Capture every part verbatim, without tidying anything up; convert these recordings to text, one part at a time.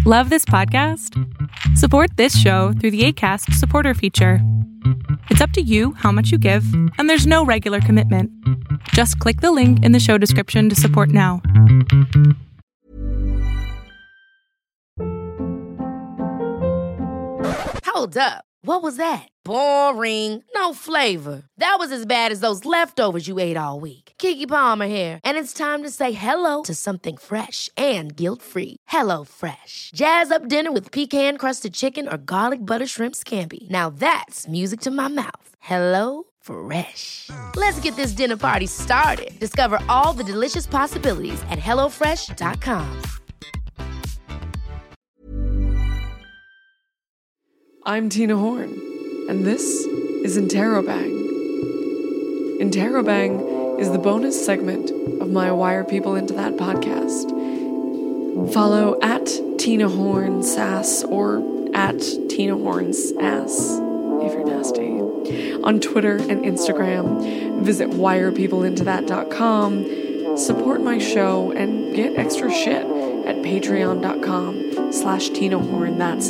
Love this podcast? Support this show through the Acast supporter feature. It's up to you how much you give, and there's no regular commitment. Just click the link in the show description to support now. Hold up. What was that? Boring. No flavor. That was as bad as those leftovers you ate all week. Keke Palmer here, and it's time to say hello to something fresh and guilt-free. Hello Fresh. Jazz up dinner with pecan-crusted chicken or garlic butter shrimp scampi. Now that's music to my mouth. Hello Fresh. Let's get this dinner party started. Discover all the delicious possibilities at hello fresh dot com. I'm Tina Horn, and this is Interrobang. Interrobang is the bonus segment of my Wire People Into That podcast. Follow at Tina Horn Sass or at Tina Horn's Ass if you're nasty on Twitter and Instagram. Visit wire people into that dot com. Support my show and get extra shit at patreon.com slash Tina Horn. That's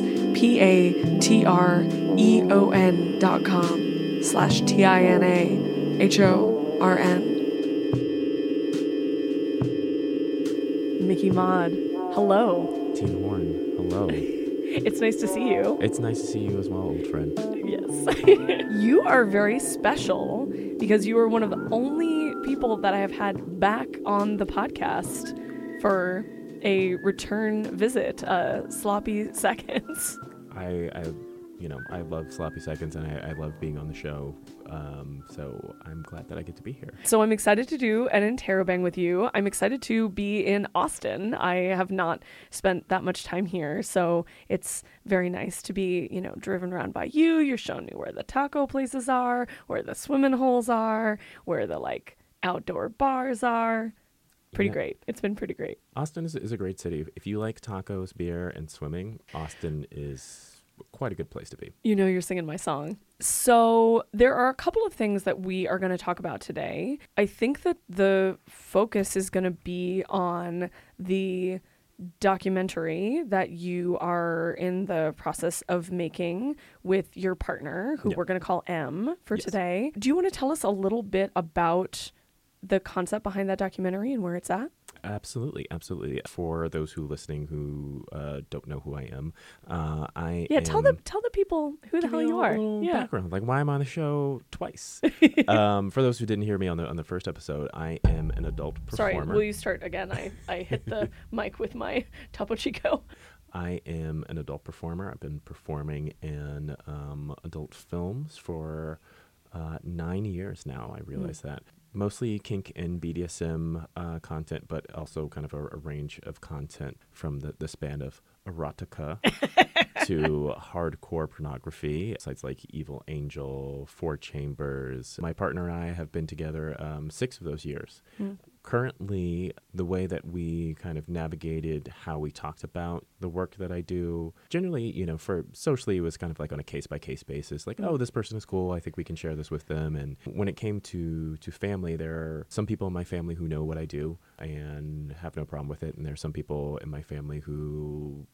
P-A-T-R-E-O-N dot com slash T-I-N-A-H-O-R-N. Mickey Maud, hello. Tina Horn, hello. It's nice to see you. It's nice to see you as well, old friend. Yes. You are very special because you are one of the only people that I have had back on the podcast for a return visit, uh, Sloppy Seconds. I, I, you know, I love Sloppy Seconds, and I, I love being on the show. Um, so I'm glad that I get to be here. So I'm excited to do an Interrobang with you. I'm excited to be in Austin. I have not spent that much time here, so it's very nice to be, you know, driven around by you. You're showing me where the taco places are, where the swimming holes are, where the like outdoor bars are. Pretty yeah. great. It's been pretty great. Austin is, is a great city. If you like tacos, beer, and swimming, Austin is quite a good place to be. You know you're singing my song. So there are a couple of things that we are going to talk about today. I think that the focus is going to be on the documentary that you are in the process of making with your partner, who yeah. we're going to call M for yes. today. Do you want to tell us a little bit about the concept behind that documentary and where it's at? Absolutely, absolutely. For those who listening who uh, don't know who I am, uh, I yeah am, tell the tell the people who the hell you are. Yeah, background, like why I'm on the show twice. um, for those who didn't hear me on the on the first episode, I am an adult performer. Sorry, will you start again? I I hit the mic with my Topo Chico. I am an adult performer. I've been performing in um, adult films for uh, nine years now. I realize mm. that. Mostly kink and B D S M uh, content, but also kind of a, a range of content from the, the span of erotica to hardcore pornography. Sites like Evil Angel, Four Chambers. My partner and I have been together um, six of those years. Mm. Currently, the way that we kind of navigated how we talked about the work that I do, generally, you know, for socially, it was kind of like on a case-by-case basis. Like, mm. oh, this person is cool. I think we can share this with them. And when it came to, to family, there are some people in my family who know what I do and have no problem with it. And there are some people in my family who,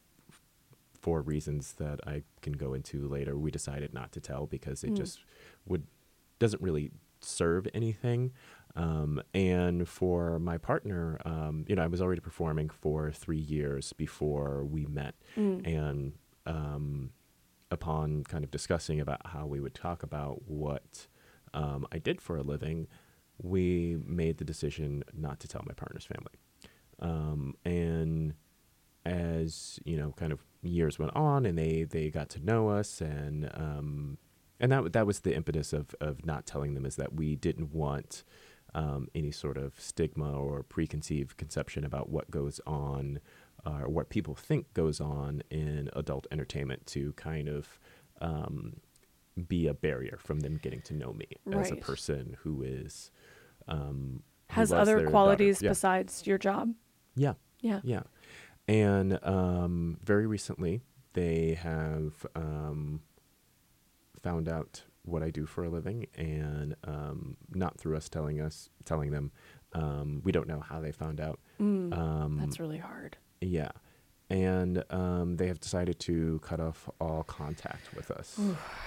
for reasons that I can go into later, we decided not to tell because it mm. just would doesn't really serve anything. Um, and for my partner, um, you know, I was already performing for three years before we met. Mm. And um, upon kind of discussing about how we would talk about what um, I did for a living, we made the decision not to tell my partner's family. Um, and as, you know, kind of years went on and they, they got to know us and um, and that that was the impetus of, of not telling them, is that we didn't want Um, any sort of stigma or preconceived conception about what goes on uh, or what people think goes on in adult entertainment to kind of um, be a barrier from them getting to know me right. as a person who is um, who has other qualities yeah. besides your job. Yeah, yeah, yeah. And um, very recently, they have um, found out what I do for a living, and um, not through us telling us, telling them. Um, we don't know how they found out. Mm, um, that's really hard. Yeah. and um, they have decided to cut off all contact with us.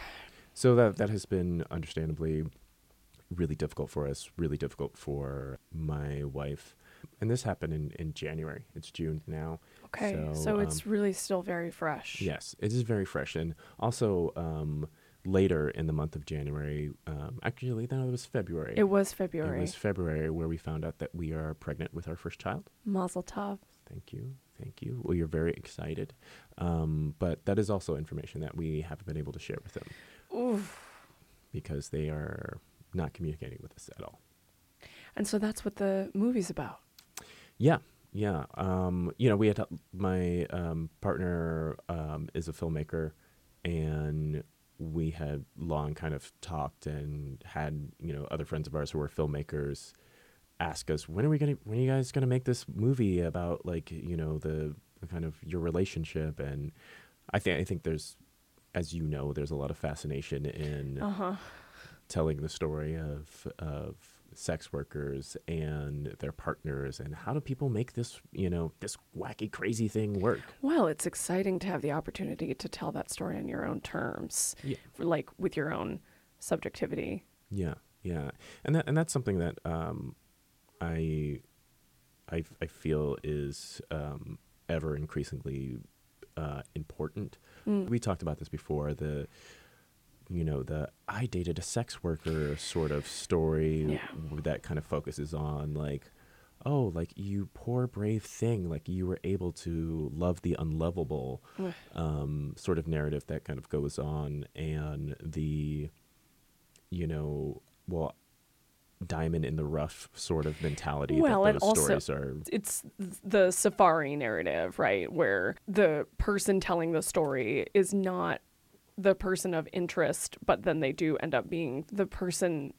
So that that has been understandably really difficult for us, really difficult for my wife. And this happened in, in January. It's June now. Okay, so, So, so um, it's really still very fresh. Yes, it is very fresh. And also um, later in the month of January, um, actually, no, it was February. It was February. It was February where we found out that we are pregnant with our first child. Mazel tov. Thank you. Thank you. We are very excited. Um, but that is also information that we haven't been able to share with them. Oof. Because they are not communicating with us at all. And so that's what the movie's about. Yeah. Yeah. Um, you know, we had my um, partner um, is a filmmaker, and we had long kind of talked and had, you know, other friends of ours who are filmmakers ask us, when are we going to, when are you guys going to make this movie about, like, you know, the, the kind of your relationship? And I think, I think there's, as you know, there's a lot of fascination in Uh-huh. telling the story of, of sex workers and their partners, and how do people make this, you know, this wacky, crazy thing work? Well, it's exciting to have the opportunity to tell that story on your own terms, Yeah. for, like with your own subjectivity. Yeah, yeah, and that and that's something that um, I, I, I feel is um, ever increasingly uh, important. Mm. We talked about this before. The you know, the I dated a sex worker sort of story Yeah. w- that kind of focuses on like, oh, like you poor brave thing, like you were able to love the unlovable, Ugh. um, sort of narrative that kind of goes on, and the, you know, well, diamond in the rough sort of mentality Well, that and those also stories are. it's the safari narrative, right? Where the person telling the story is not the person of interest, but then they do end up being the person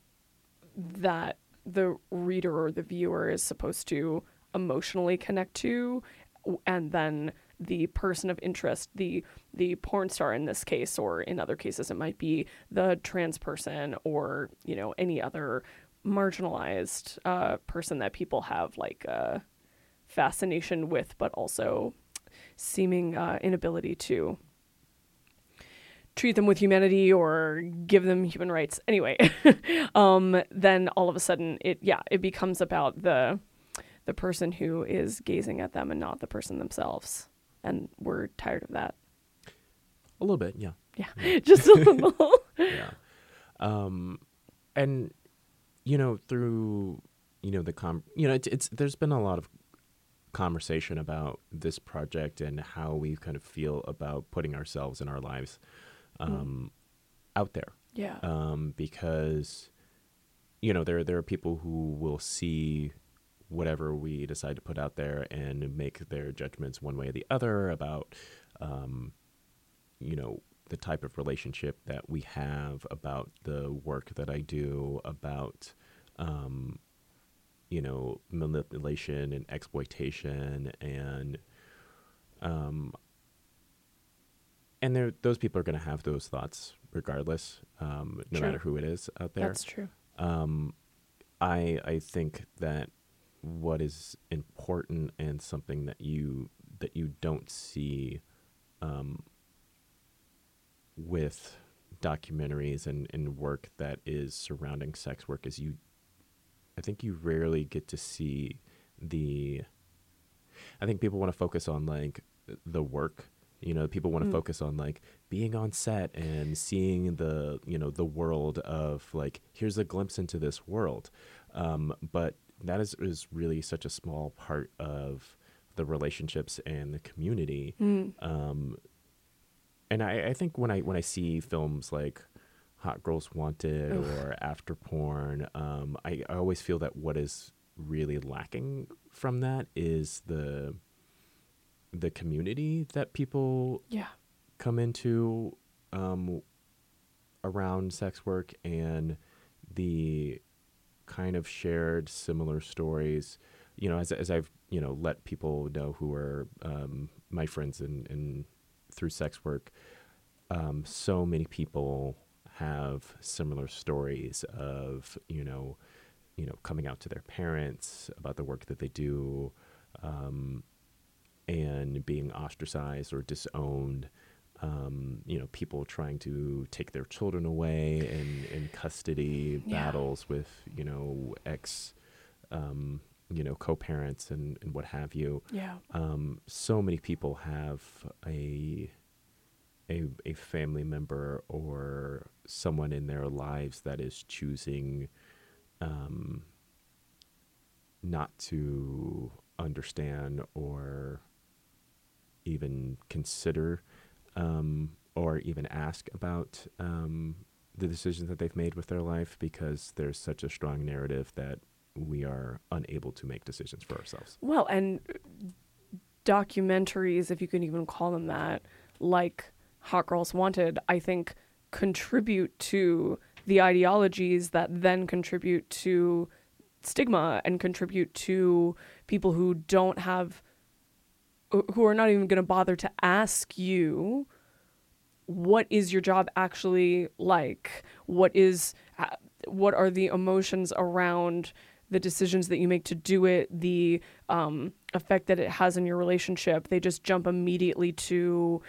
that the reader or the viewer is supposed to emotionally connect to, and then the person of interest, the the porn star in this case, or in other cases it might be the trans person, or, you know, any other marginalized uh, person that people have like a fascination with, but also seeming uh, inability to treat them with humanity or give them human rights. Anyway, um, then all of a sudden it, yeah, it becomes about the, the person who is gazing at them and not the person themselves. And we're tired of that. A little bit, yeah. Yeah, just a little. Yeah. Um, and, you know, through, you know, the, com- you know, it's, it's, there's been a lot of conversation about this project and how we kind of feel about putting ourselves and our lives um, mm. out there. Yeah. Um, because, you know, there, there are people who will see whatever we decide to put out there and make their judgments one way or the other about, um, you know, the type of relationship that we have, about the work that I do, about, um, you know, manipulation and exploitation, and, um, and there, those people are going to have those thoughts regardless, um, no True. matter who it is out there. That's true. Um, I, I think that what is important and something that you, that you don't see, um, with documentaries and, and work that is surrounding sex work is you, I think you rarely get to see the, I think people want to focus on like the work, you know, people want to mm. focus on like being on set and seeing the, you know, the world of like, here's a glimpse into this world. Um, but that is, is really such a small part of the relationships and the community. Mm. Um, And I, I think when I when I see films like Hot Girls Wanted Ugh. or After Porn, um, I, I always feel that what is really lacking from that is the the community that people yeah. come into um, around sex work, and the kind of shared similar stories. You know, as as I've you know let people know who are um, my friends and and. through sex work, um, so many people have similar stories of, you know, you know, coming out to their parents about the work that they do, um, and being ostracized or disowned. Um, you know, people trying to take their children away in, in custody Yeah. battles with, you know, ex, um, you know, co-parents and, and what have you. Yeah. Um, so many people have a, a, a family member or someone in their lives that is choosing, um, not to understand or even consider um, or even ask about um, the decisions that they've made with their life, because there's such a strong narrative that we are unable to make decisions for ourselves. Well, and documentaries, if you can even call them that, like Hot Girls Wanted, I think contribute to the ideologies that then contribute to stigma and contribute to people who don't have, who are not even going to bother to ask you, what is your job actually like? What is, uh, what are the emotions around the decisions that you make to do it, the um, effect that it has in your relationship? They just jump immediately to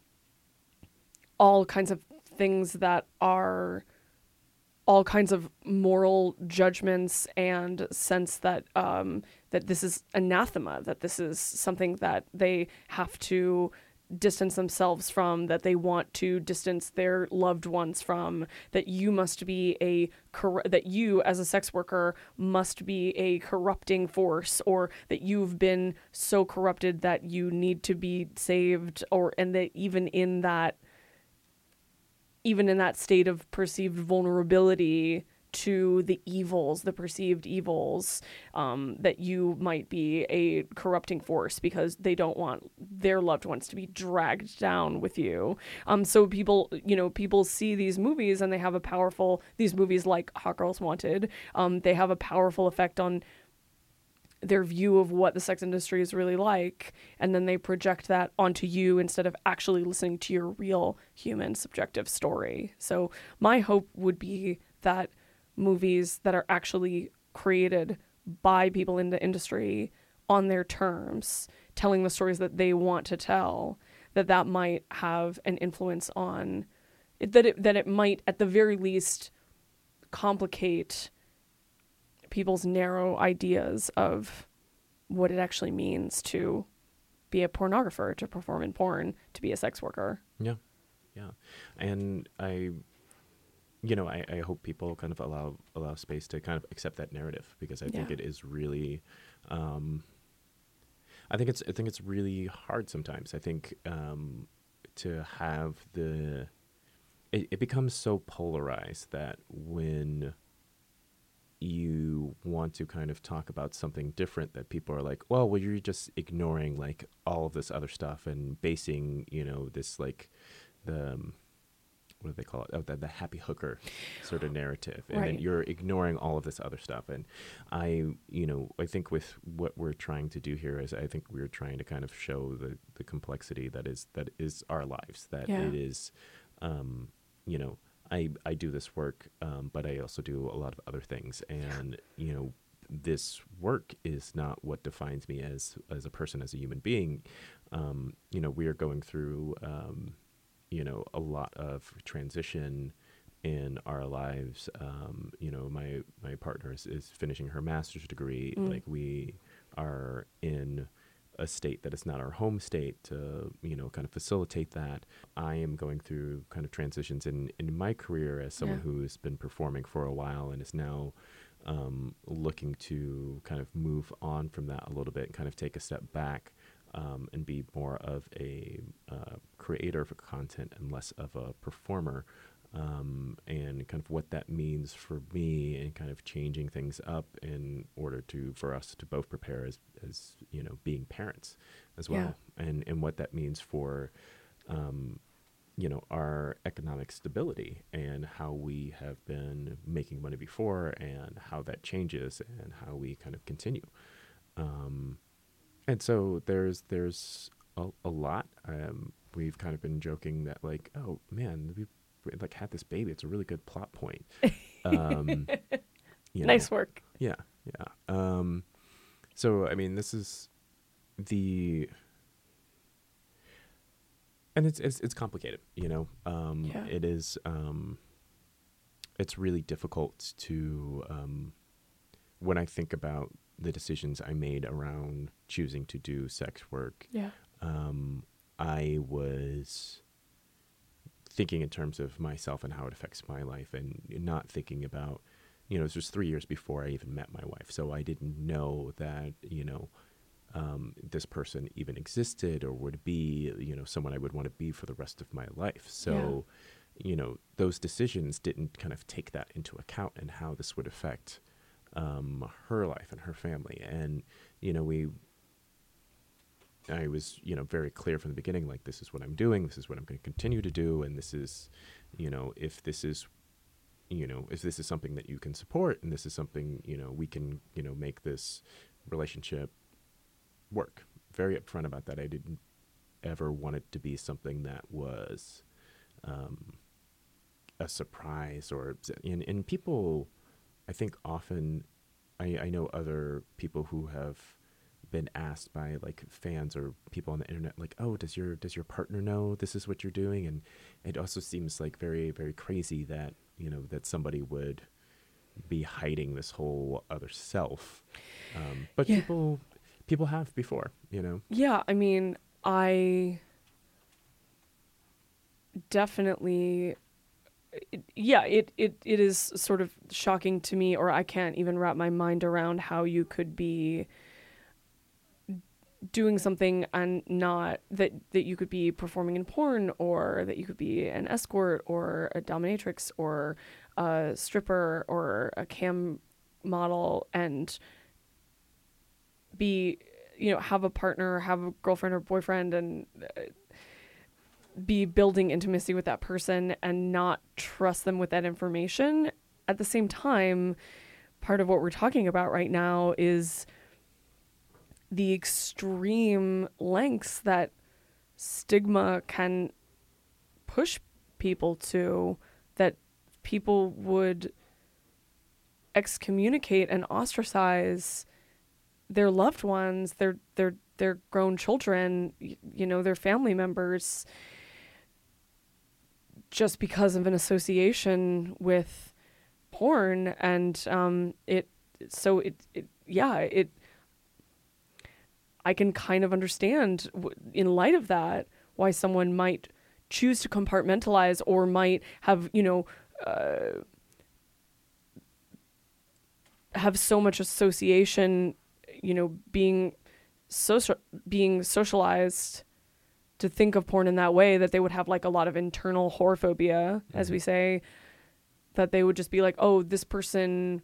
all kinds of things that are all kinds of moral judgments and sense that um, that this is anathema, that this is something that they have to distance themselves from, that they want to distance their loved ones from, that you must be a cor- that you as a sex worker must be a corrupting force, or that you've been so corrupted that you need to be saved, or and that even in that even in that state of perceived vulnerability to the evils, the perceived evils, um, that you might be a corrupting force because they don't want their loved ones to be dragged down with you. Um, so people, you know, people see these movies and they have a powerful, these movies like Hot Girls Wanted, um, they have a powerful effect on their view of what the sex industry is really like, and then they project that onto you instead of actually listening to your real human subjective story. So my hope would be that movies that are actually created by people in the industry on their terms, telling the stories that they want to tell, that that might have an influence on it, that it, that it might at the very least complicate people's narrow ideas of what it actually means to be a pornographer, to perform in porn, to be a sex worker. Yeah, yeah. And I, you know, I, I hope people kind of allow allow space to kind of accept that narrative, because I think Yeah. it is really, um, I think it's I think it's really hard sometimes. I think um, to have the, it, it becomes so polarized that when you want to kind of talk about something different, that people are like, well, well, you're just ignoring like all of this other stuff and basing, you know, this like the, um, what do they call it? Oh, the, the happy hooker sort of narrative. And Right. then you're ignoring all of this other stuff. And I, you know, I think with what we're trying to do here is I think we're trying to kind of show the, the complexity that is, that is our lives, that Yeah. it is, um, you know, I, I do this work, um, but I also do a lot of other things. And, you know, this work is not what defines me as, as a person, as a human being. Um, you know, we are going through, um, you know, a lot of transition in our lives. Um, you know, my, my partner is, is finishing her master's degree. Mm. Like we are in a state that is not our home state to, you know, kind of facilitate that. I am going through kind of transitions in, in my career as someone Yeah. who's been performing for a while and is now um, looking to kind of move on from that a little bit and kind of take a step back um, and be more of a uh, creator of content and less of a performer. Um, and kind of what that means for me, and kind of changing things up in order to for us to both prepare as, as you know, being parents as well, and and what that means for um, you know, our economic stability and how we have been making money before and how that changes and how we kind of continue. Um, and so there's there's a, a lot. Um, we've kind of been joking that like, oh man, we've like had this baby. It's a really good plot point. Um, you know. Nice work. Yeah, yeah. Um, so I mean, this is the and it's it's it's complicated, you know. Um, Yeah. It is. Um, it's really difficult to um, when I think about the decisions I made around choosing to do sex work. Yeah. Um, I was thinking in terms of myself and how it affects my life, and not thinking about, you know, it was just three years before I even met my wife, so I didn't know that, you know, um, this person even existed or would be, you know, someone I would want to be for the rest of my life. So, you know, those decisions didn't kind of take that into account and how this would affect um, her life and her family. And, you know, we, I was, you know, very clear from the beginning, like, this is what I'm doing, this is what I'm going to continue to do, and this is, you know, if this is, you know, if this is something that you can support, and this is something, you know, we can, you know, make this relationship work. Very upfront about that. I didn't ever want it to be something that was um, a surprise, or, and, and people, I think often, I, I know other people who have been asked by like fans or people on the internet, like, oh, does your does your partner know this is what you're doing? And it also seems like very, very crazy that, you know, that somebody would be hiding this whole other self. Um, but Yeah. people people have before, you know. Yeah, I mean, I definitely, it, yeah, it, it, it is sort of shocking to me, or I can't even wrap my mind around how you could be doing something and not, that, that you could be performing in porn, or that you could be an escort or a dominatrix or a stripper or a cam model, and be, you know, have a partner, have a girlfriend or boyfriend, and uh, be building intimacy with that person and not trust them with that information. At the same time, part of what we're talking about right now is the extreme lengths that stigma can push people to, that people would excommunicate and ostracize their loved ones, their their their grown children, you know, their family members, just because of an association with porn. And um, it, so it, it, yeah, it, I can kind of understand in light of that why someone might choose to compartmentalize, or might have, you know, uh, have so much association, you know, being social, being socialized to think of porn in that way, that they would have like a lot of internal whorephobia, mm-hmm. as we say, that they would just be like, oh, this person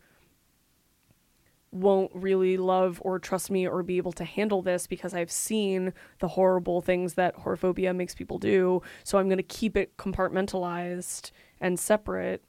won't really love or trust me or be able to handle this because I've seen the horrible things that whorephobia makes people do. So I'm going to keep it compartmentalized and separate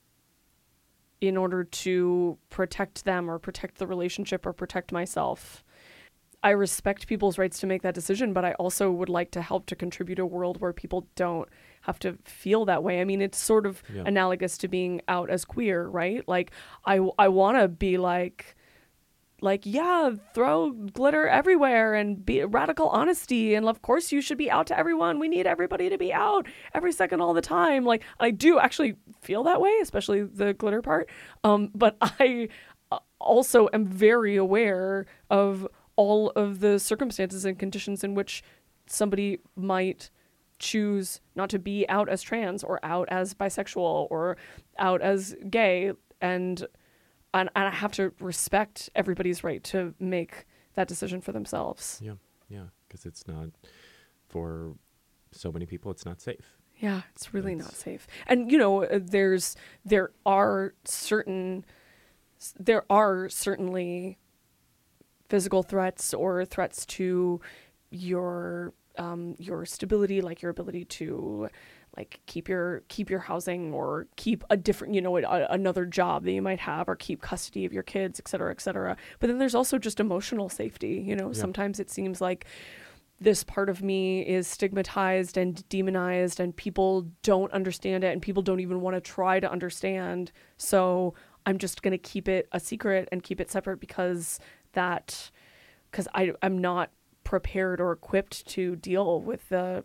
in order to protect them or protect the relationship or protect myself. I respect people's rights to make that decision, but I also would like to help to contribute a world where people don't have to feel that way. I mean, it's sort of yeah. analogous to being out as queer, right? Like, I, I want to be like, like, yeah, throw glitter everywhere and be radical honesty. And of course you should be out to everyone. We need everybody to be out every second, all the time. Like, I do actually feel that way, especially the glitter part. Um, but I also am very aware of all of the circumstances and conditions in which somebody might choose not to be out as trans, or out as bisexual, or out as gay. And And, and I have to respect everybody's right to make that decision for themselves. Yeah, yeah, because it's not, for so many people, it's not safe. Yeah, it's really it's... not safe. And, you know, there's, there are certain, there are certainly physical threats or threats to your, um, your stability, like your ability to, like, keep your keep your housing, or keep a different, you know, a, another job that you might have, or keep custody of your kids, et cetera, et cetera. But then there's also just emotional safety. You know, yeah. Sometimes it seems like this part of me is stigmatized and demonized, and people don't understand it, and people don't even want to try to understand. So I'm just going to keep it a secret and keep it separate because that, because I I'm not prepared or equipped to deal with the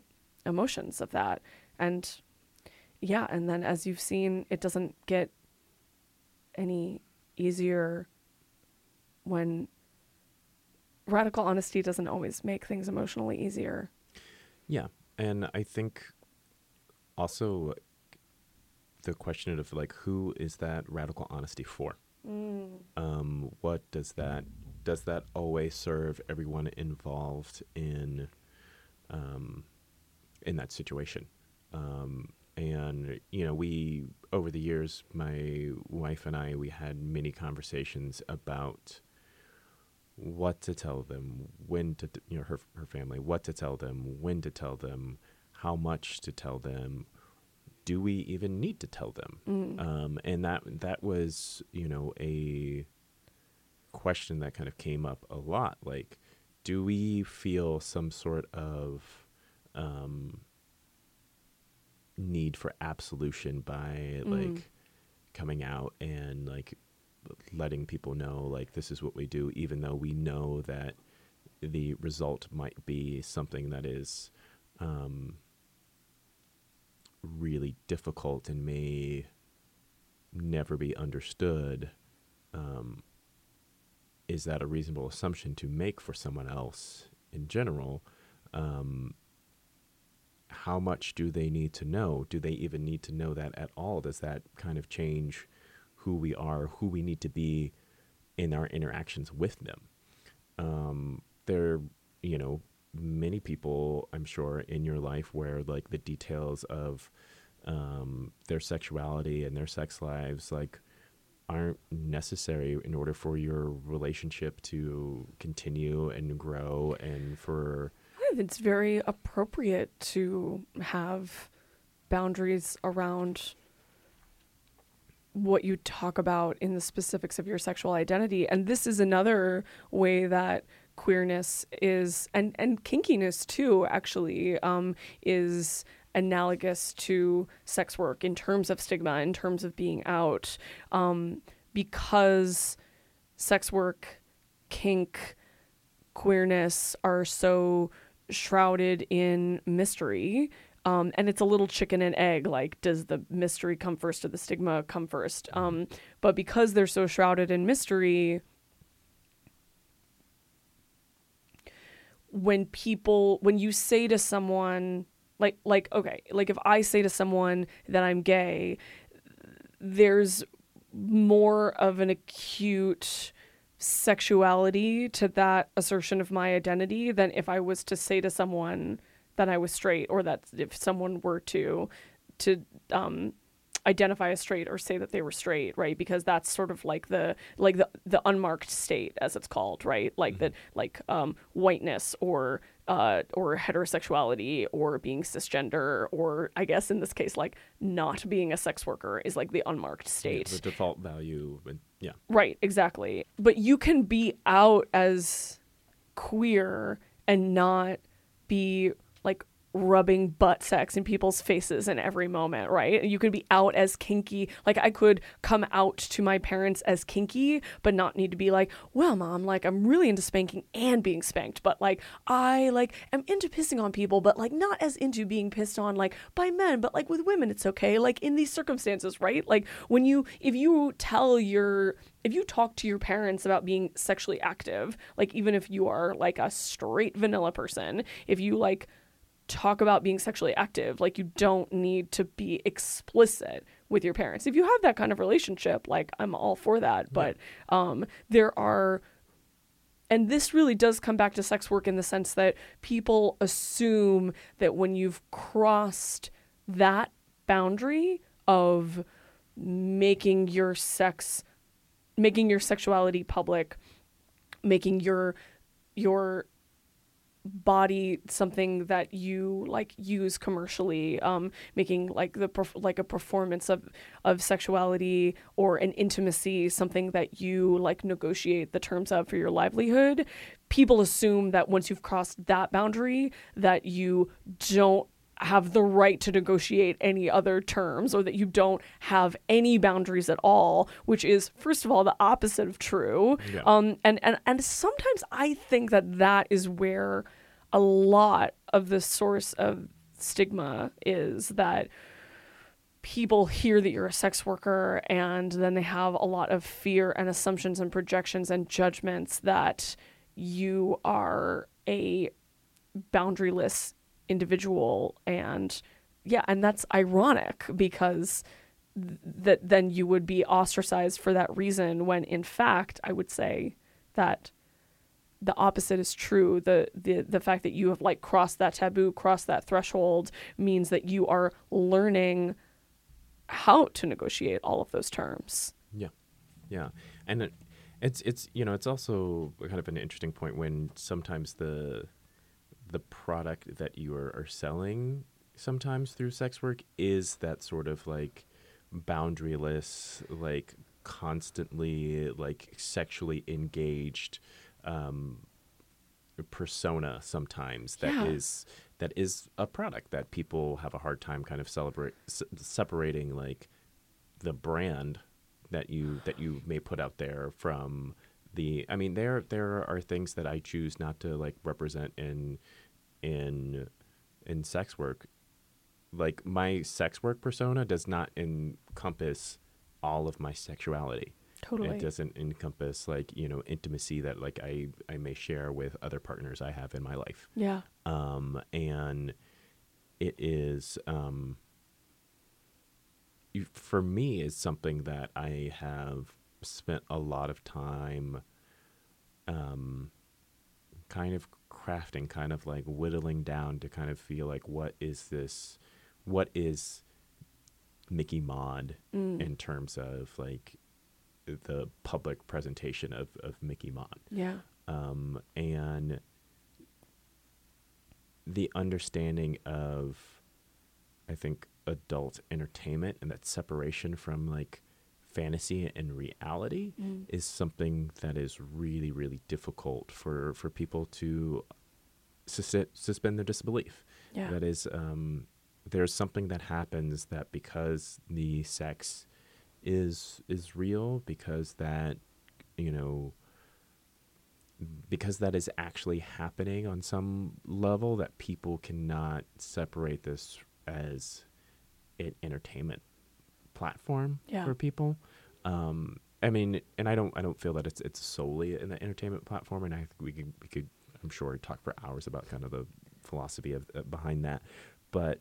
emotions of that. And yeah, and then as you've seen, it doesn't get any easier when radical honesty doesn't always make things emotionally easier. Yeah. And I think also the question of like, who is that radical honesty for? Mm. Um, what does that, does that always serve everyone involved in, um, in that situation? Um, and, you know, we, over the years, my wife and I, we had many conversations about what to tell them, when to, you know, her, her family, what to tell them, when to tell them, how much to tell them. Do we even need to tell them? Mm. Um, and that, that was, you know, a question that kind of came up a lot. Like, do we feel some sort of, um, need for absolution by Mm. like coming out and like letting people know like this is what we do, even though we know that the result might be something that is um, really difficult and may never be understood. Um, is that a reasonable assumption to make for someone else in general? Um, how much do they need to know? Do they even need to know that at all? Does that kind of change who we are, who we need to be in our interactions with them? Um, there, you know, many people, I'm sure, in your life where like the details of um, their sexuality and their sex lives, like, aren't necessary in order for your relationship to continue and grow and for... I think it's very appropriate to have boundaries around what you talk about in the specifics of your sexual identity. And this is another way that queerness is, and, and kinkiness too, actually, um, is analogous to sex work in terms of stigma, in terms of being out, um, because sex work, kink, queerness are so shrouded in mystery. Um, and it's a little chicken and egg, like, does the mystery come first or the stigma come first? Um, but because they're so shrouded in mystery, when people, when you say to someone, like, like, okay, like if I say to someone that I'm gay, there's more of an acute sexuality to that assertion of my identity than if I was to say to someone that I was straight, or that if someone were to to um identify as straight or say that they were straight, right? Because that's sort of like the like the the unmarked state, as it's called, right? Like mm-hmm. that, like um whiteness or uh or heterosexuality or being cisgender, or I guess in this case like not being a sex worker is like the unmarked state. Yeah, the default value, and yeah. Right, exactly. But you can be out as queer and not be like rubbing butt sex in people's faces in every moment, right? You could be out as kinky. Like, I could come out to my parents as kinky, but not need to be like, well, mom, like, I'm really into spanking and being spanked, but like, I like am into pissing on people, but like not as into being pissed on like by men, but like with women, it's okay. Like in these circumstances, right? Like when you, if you tell your, if you talk to your parents about being sexually active, like even if you are like a straight vanilla person, if you like talk about being sexually active, like you don't need to be explicit with your parents. If you have that kind of relationship, like I'm all for that. But um, there are, and this really does come back to sex work in the sense that people assume that when you've crossed that boundary of making your sex, making your sexuality public, making your, your, body something that you like use commercially, um making like the perf- like a performance of of sexuality or an intimacy something that you like negotiate the terms of for your livelihood, people assume that once you've crossed that boundary that you don't have the right to negotiate any other terms, or that you don't have any boundaries at all, which is, first of all, the opposite of true. Yeah. Um, and, and, and sometimes I think that that is where a lot of the source of stigma is that people hear that you're a sex worker and then they have a lot of fear and assumptions and projections and judgments that you are a boundaryless individual. And yeah, and that's ironic because th- that then you would be ostracized for that reason, when in fact I would say that the opposite is true. The, the the fact that you have like crossed that taboo, crossed that threshold, means that you are learning how to negotiate all of those terms. Yeah, yeah, and it, it's it's you know it's also kind of an interesting point when sometimes the the product that you are, are selling sometimes through sex work is that sort of like boundaryless, like constantly like sexually engaged um, persona sometimes that Yeah. is that is a product that people have a hard time kind of celebrate s- separating like the brand that you that you may put out there from the I mean there there are things that I choose not to like represent in in in sex work. Like my sex work persona does not encompass all of my sexuality. Totally. It doesn't encompass like, you know, intimacy that like I, I may share with other partners I have in my life. Yeah. Um, and it is, um, you, for me, is something that I have spent a lot of time, um, kind of crafting, kind of like whittling down to kind of feel like, what is this, what is Mickey Maud Mm. in terms of like the public presentation of, of Mickey Maud. Yeah. Um, and the understanding of, I think, adult entertainment and that separation from like fantasy and reality Mm. is something that is really, really difficult for, for people to sus- suspend their disbelief. Yeah. That is, um, there's something that happens that because the sex is is real, because that, you know, because that is actually happening on some level, that people cannot separate this as an entertainment platform Yeah. for people. Um, I mean, and I don't I don't feel that it's it's solely an entertainment platform, and I think we could we could I'm sure talk for hours about kind of the philosophy of uh, behind that, but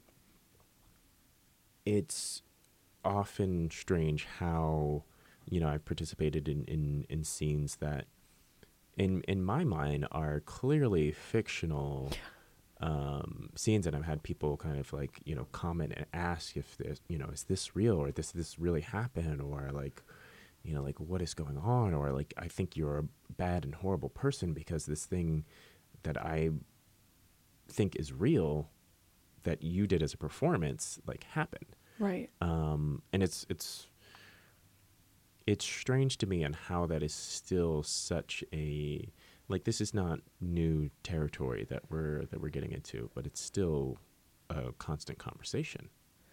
it's often strange how, you know, I've participated in, in, in scenes that in in my mind are clearly fictional um, scenes, and I've had people kind of like, you know, comment and ask if this, you know, is this real, or this this really happen, or like, you know, like what is going on, or like I think you're a bad and horrible person because this thing that I think is real that you did as a performance like happened. Right. Um, and it's it's it's strange to me on how that is still such a like this is not new territory that we're that we're getting into, but it's still a constant conversation.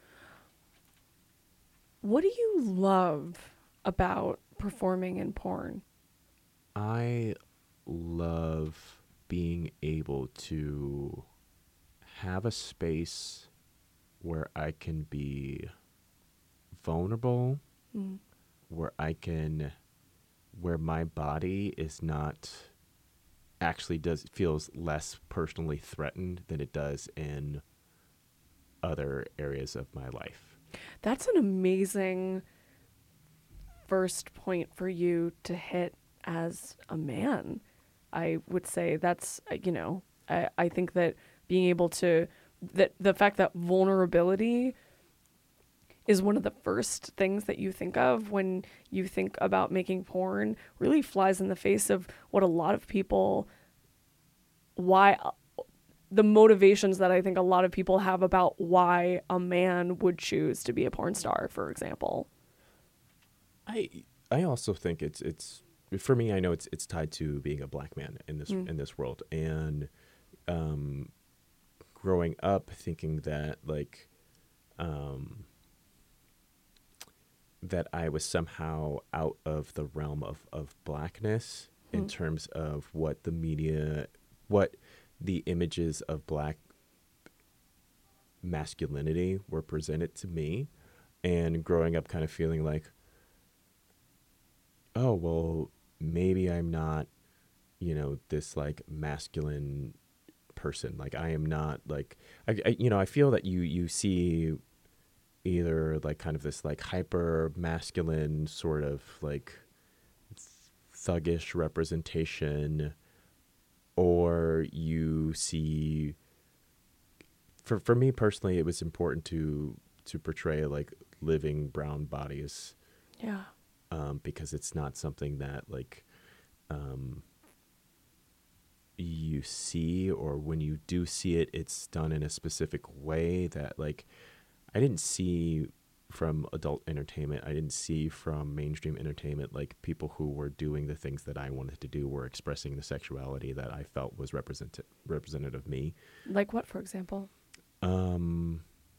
What do you love about performing in porn? I love being able to have a space where I can be vulnerable, Mm. where I can, where my body is not actually does feels less personally threatened than it does in other areas of my life. That's an amazing first point for you to hit as a man. I would say that's, uh, you know, I, I think that being able to, that the fact that vulnerability is one of the first things that you think of when you think about making porn really flies in the face of what a lot of people, why, the motivations that I think a lot of people have about why a man would choose to be a porn star, for example. I I also think it's it's for me. I know it's it's tied to being a black man in this Mm. in this world, and um, growing up thinking that like um, that I was somehow out of the realm of of blackness in Mm. terms of what the media, what the images of black masculinity were presented to me, and growing up kind of feeling like, oh, well, maybe I'm not, you know, this like masculine person. Like I am not like, I, I you know, I feel that you, you see either like kind of this like hyper masculine sort of like thuggish representation, or you see, for for me personally, it was important to to portray like living brown bodies, Yeah. um, because it's not something that like um, you see, or when you do see it, it's done in a specific way that like I didn't see from adult entertainment. I didn't see from mainstream entertainment, like people who were doing the things that I wanted to do were expressing the sexuality that I felt was represented representative of me. Like what, for example? Um,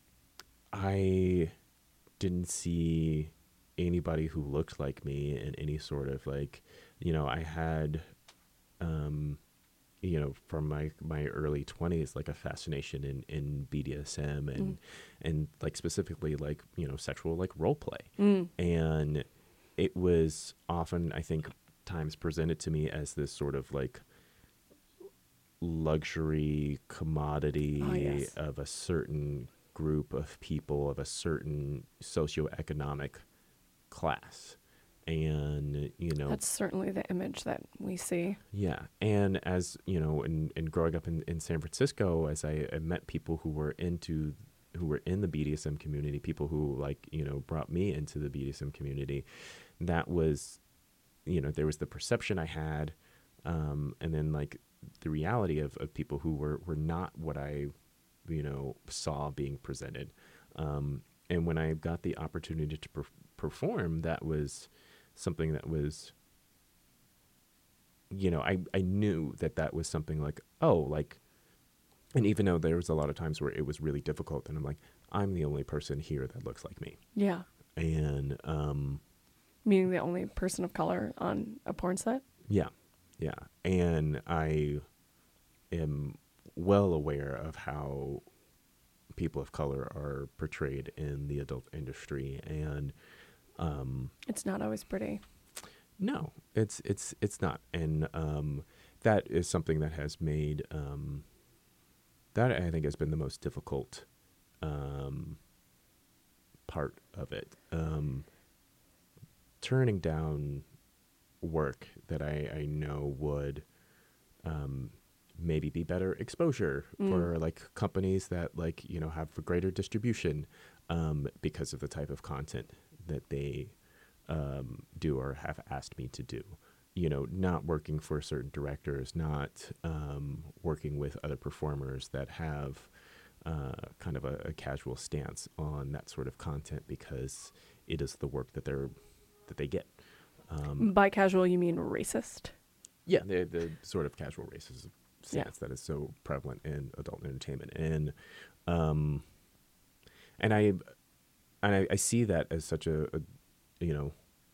I didn't see anybody who looked like me in any sort of like, you know, I had, um, you know, from my, my early twenties, like a fascination in, in B D S M and, mm. and like specifically like, you know, sexual like role play. Mm. And it was often, I think, times presented to me as this sort of like luxury commodity oh, yes. of a certain group of people, of a certain socioeconomic class. And, you know, that's certainly the image that we see. Yeah. And as, you know, in, in growing up in, in San Francisco, as I, I met people who were into, who were in the B D S M community, people who like, you know, brought me into the B D S M community, that was, you know, there was the perception I had, um, and then like the reality of, of people who were, were not what I, you know, saw being presented. Um, and when I got the opportunity to per- perform, that was something that was, you know, I, I knew that that was something like, oh, like, and even though there was a lot of times where it was really difficult, and I'm like, I'm the only person here that looks like me. Yeah. And, um, meaning the only person of color on a porn set? Yeah. Yeah. And I am well aware of how people of color are portrayed in the adult industry, and um, it's not always pretty. No, it's it's it's not, and um, that is something that has made um, that I think has been the most difficult um, part of it. Um, turning down work that I, I know would um, maybe be better exposure mm. for like companies that like, you know, have greater distribution um, because of the type of content that they um, do or have asked me to do. You know, not working for certain directors, not um, working with other performers that have uh, kind of a, a casual stance on that sort of content because it is the work that they're that they get. Um, By casual, you mean racist? Yeah, the the sort of casual racist stance yeah. that is so prevalent in adult entertainment, and um, and I and I, I see that as such a, a you know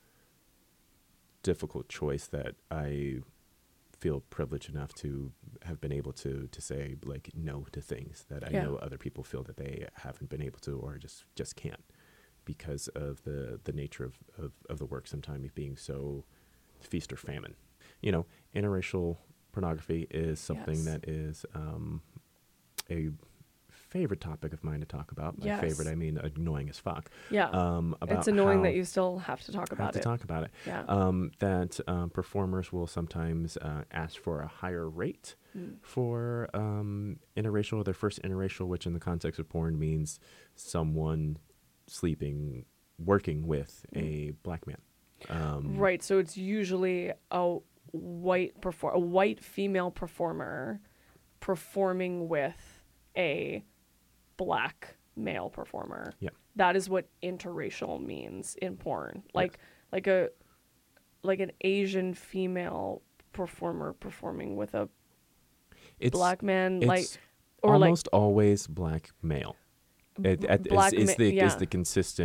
difficult choice that I feel privileged enough to have been able to to say like no to things that I yeah. know other people feel that they haven't been able to or just just can't because of the the nature of, of, of the work sometimes being so feast or famine. You know, interracial pornography is something yes. that is um, a favorite topic of mine to talk about. My yes. favorite, I mean, annoying as fuck. Yeah, um, about it's annoying that you still have to talk about have it. to talk about it. Yeah, um, that um, performers will sometimes uh, ask for a higher rate mm. for um, interracial, their first interracial, which in the context of porn means someone sleeping, working with mm. a black man. Um, right. So it's usually a white perform, a white female performer performing with a black male performer. Yeah. That is what interracial means in porn. Like yes. like a like an Asian female performer performing with a it's, black man it's like or almost like always black male. It, it, black is, is ma- the yeah. is the consistent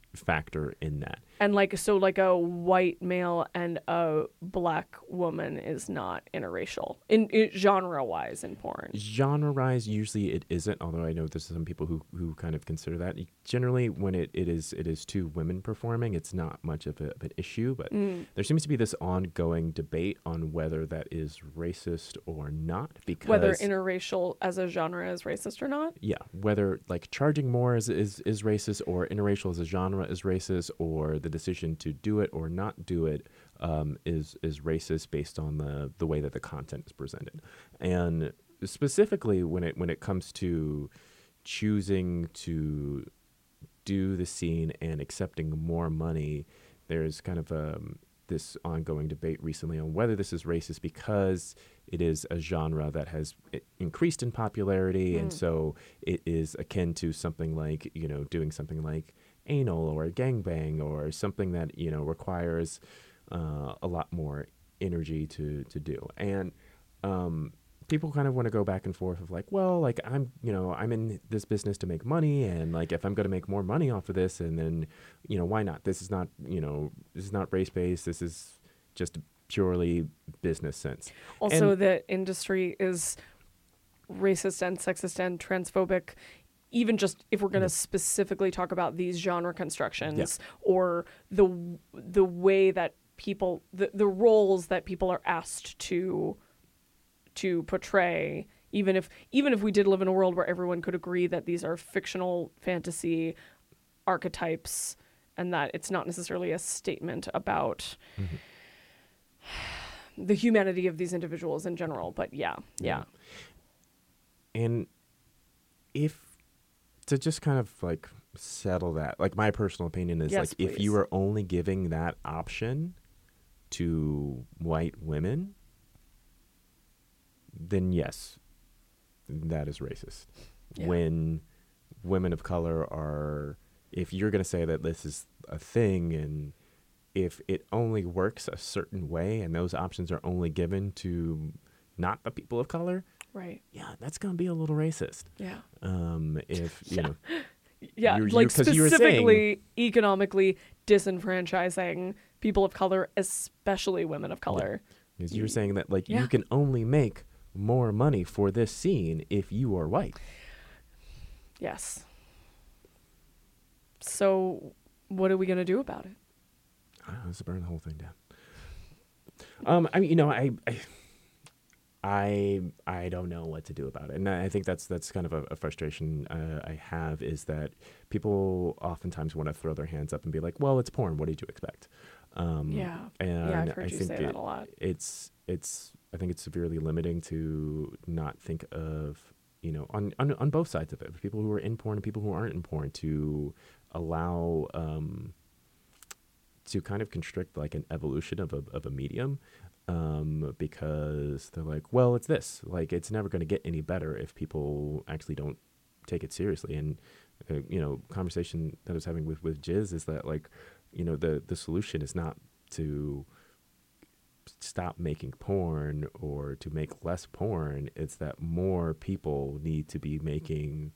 factor in that. And like, so like a white male and a black woman is not interracial in, in genre wise in porn. Genre wise, usually it isn't, although I know there's some people who, who kind of consider that. Generally, when it, it is it is two women performing, it's not much of, a, of an issue, but mm. there seems to be this ongoing debate on whether that is racist or not. Because whether interracial as a genre is racist or not? Yeah, whether like charging more is, is, is racist, or interracial as a genre is racist, or the decision to do it or not do it um, is is racist based on the the way that the content is presented. And specifically when it when it comes to choosing to do the scene and accepting more money, there's kind of um, this ongoing debate recently on whether this is racist because it is a genre that has increased in popularity, mm. and so it is akin to something like, you know, doing something like anal or a gangbang or something that, you know, requires uh, a lot more energy to, to do. And um, people kind of want to go back and forth of like, well, like I'm, you know, I'm in this business to make money, and like if I'm going to make more money off of this, and then, you know, why not? This is not, you know, this is not race-based. This is just purely business sense. Also, and, the industry is racist and sexist and transphobic, even just if we're going to yeah. specifically talk about these genre constructions yeah. or the the way that people, the, the roles that people are asked to to portray, even if even if we did live in a world where everyone could agree that these are fictional fantasy archetypes and that it's not necessarily a statement about mm-hmm. the humanity of these individuals in general. But yeah, yeah. yeah. And if to just kind of like settle that, like my personal opinion is yes, like please. If you were only giving that option to white women, then yes, that is racist. Yeah. When women of color are, if you're going to say that this is a thing, and if it only works a certain way and those options are only given to not the people of color, right? Yeah, that's going to be a little racist. Yeah. Um, if, you yeah. know. Yeah, you're, like you're, specifically saying, economically disenfranchising people of color, especially women of color. Because yeah. you're saying that like yeah. you can only make more money for this scene if you are white. Yes. So what are we going to do about it? I don't know, let's burn the whole thing down. Um, I mean, you know, I, I, I, I don't know what to do about it, and I think that's that's kind of a, a frustration uh, I have, is that people oftentimes want to throw their hands up and be like, "Well, it's porn. What did you expect?" Um, yeah, and yeah, I've heard I you think say it, that a lot. It's it's I think it's severely limiting to not think of, you know, on on, on both sides of it, people who are in porn and people who aren't in porn, to allow. Um, to kind of constrict like an evolution of a of a medium, um, because they're like, well, it's this, like it's never going to get any better if people actually don't take it seriously. And uh, you know, conversation that I was having with with Jiz is that, like, you know, the the solution is not to stop making porn or to make less porn. It's that more people need to be making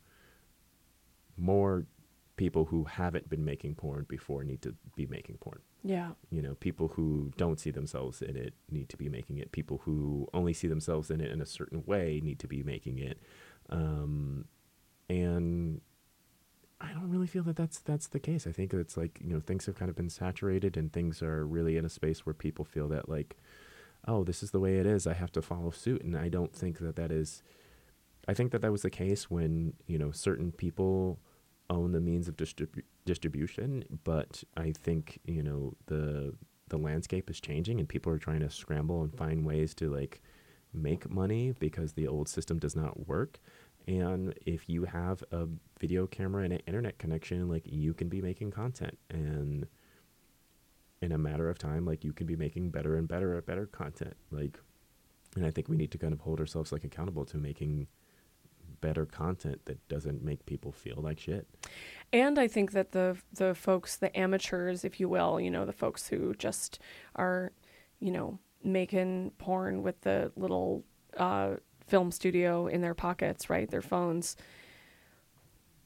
more. People who haven't been making porn before need to be making porn. Yeah. You know, people who don't see themselves in it need to be making it. People who only see themselves in it in a certain way need to be making it. Um, and I don't really feel that that's, that's the case. I think it's like, you know, things have kind of been saturated, and things are really in a space where people feel that like, oh, this is the way it is, I have to follow suit. And I don't think that that is, I think that that was the case when, you know, certain people own the means of distribu- distribution, but I think, you know, the the landscape is changing, and people are trying to scramble and find ways to like make money because the old system does not work. And if you have a video camera and an internet connection, like you can be making content, and in a matter of time, like you can be making better and better and better content. Like, and I think we need to kind of hold ourselves like accountable to making better content that doesn't make people feel like shit. And I think that the the folks, the amateurs, if you will, you know, the folks who just are, you know, making porn with the little uh, film studio in their pockets, right, their phones,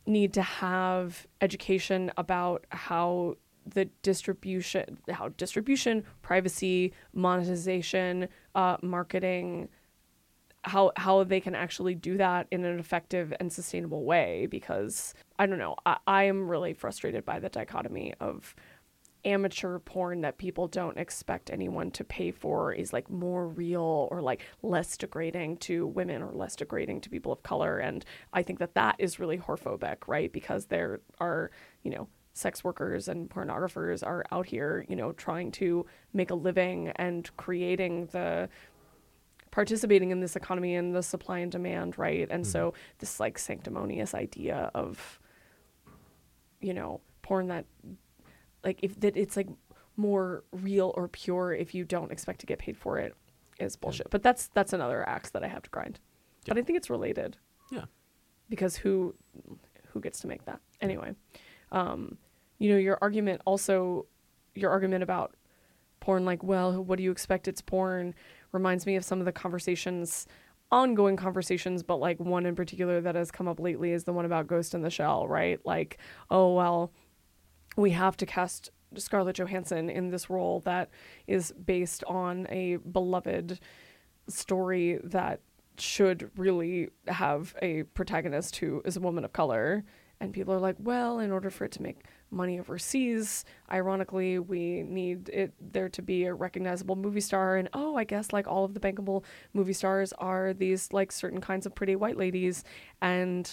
need to have education about how the distribution, how distribution, privacy, monetization, uh, marketing, how how they can actually do that in an effective and sustainable way. Because I don't know, I, I am really frustrated by the dichotomy of amateur porn that people don't expect anyone to pay for is like more real or like less degrading to women or less degrading to people of color. And I think that that is really whorephobic, right? Because there are, you know, sex workers and pornographers are out here, you know, trying to make a living and creating the participating in this economy and the supply and demand, right? And mm-hmm. so this like sanctimonious idea of, you know, porn that like if that it's like more real or pure if you don't expect to get paid for it is bullshit. Yeah. But that's that's another axe that I have to grind. Yeah. But I think it's related. Yeah. Because who who gets to make that? Anyway. Um, you know, your argument also your argument about porn, like, well, what do you expect? It's porn, reminds me of some of the conversations, ongoing conversations, but like one in particular that has come up lately is the one about Ghost in the Shell, right? Like, oh well, we have to cast Scarlett Johansson in this role that is based on a beloved story that should really have a protagonist who is a woman of color. And people are like, well, in order for it to make money overseas, ironically, we need it there to be a recognizable movie star. And oh, I guess like all of the bankable movie stars are these like certain kinds of pretty white ladies. And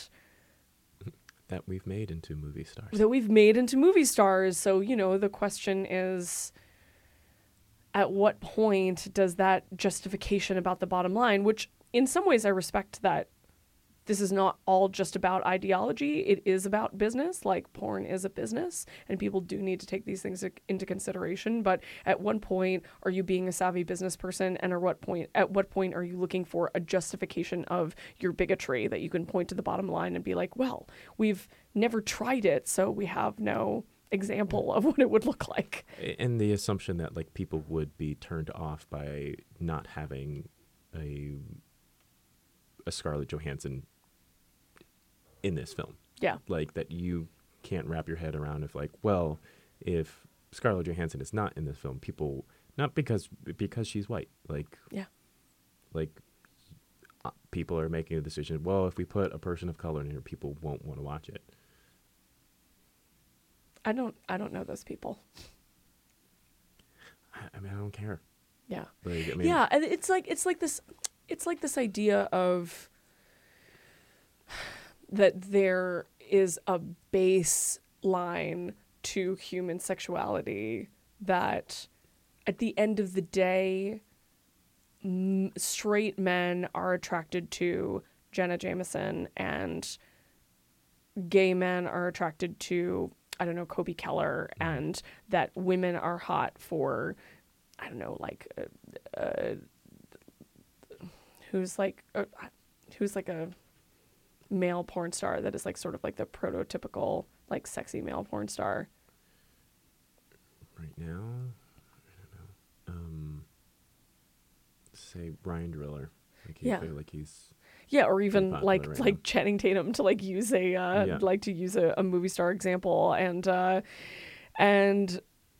that we've made into movie stars. That we've made into movie stars. So, you know, the question is, at what point does that justification about the bottom line, which in some ways I respect that this is not all just about ideology. It is about business. Like porn is a business and people do need to take these things into consideration. But at what point are you being a savvy business person? And at what point, at what point are you looking for a justification of your bigotry that you can point to the bottom line and be like, well, we've never tried it, so we have no example of what it would look like. And the assumption that like people would be turned off by not having a a Scarlett Johansson in this film. Yeah. Like that you can't wrap your head around if like, well, if Scarlett Johansson is not in this film, people, not because because she's white, like, yeah, like uh, people are making a decision, well, if we put a person of color in here, people won't want to watch it. I don't I don't know those people. I, I mean, I don't care. Yeah. Like, I mean, yeah, and it's like it's like this it's like this idea of that there is a baseline to human sexuality that at the end of the day, m- straight men are attracted to Jenna Jameson and gay men are attracted to, I don't know, Kobe Keller, and that women are hot for, I don't know, like, uh, uh, who's like, uh, who's like a male porn star that is like sort of like the prototypical like sexy male porn star right now. I don't know. Um, say Brian Driller. Like he, yeah, like he's yeah, or even like right like now. Channing Tatum to like use a uh, yeah. like to use a, a movie star example, and uh, and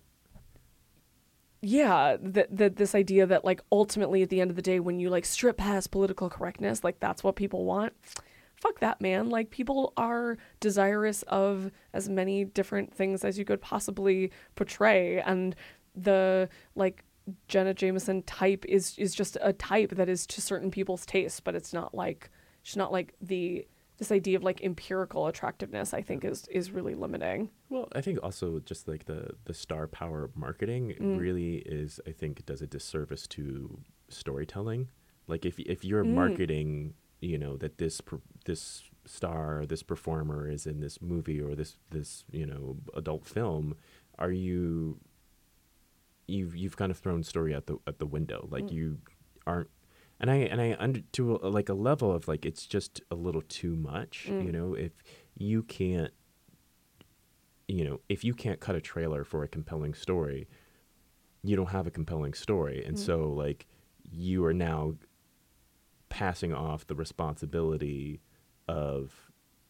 yeah, that that this idea that like ultimately at the end of the day, when you like strip past political correctness, like that's what people want. Fuck that, man. Like, people are desirous of as many different things as you could possibly portray. And the, like, Jenna Jameson type is is just a type that is to certain people's taste, but it's not like, she's not like the, this idea of, like, empirical attractiveness, I think, is is really limiting. Well, I think also just, like, the, the star power marketing mm. really is, I think, does a disservice to storytelling. Like, if if you're mm. marketing, you know, that this this star, this performer is in this movie or this this you know adult film, are you you've you've kind of thrown story out the at the window. Like mm. you aren't, and I and I under to a, like a level of like it's just a little too much. Mm. You know, if you can't, you know, if you can't cut a trailer for a compelling story, you don't have a compelling story, and mm. so like you are now passing off the responsibility of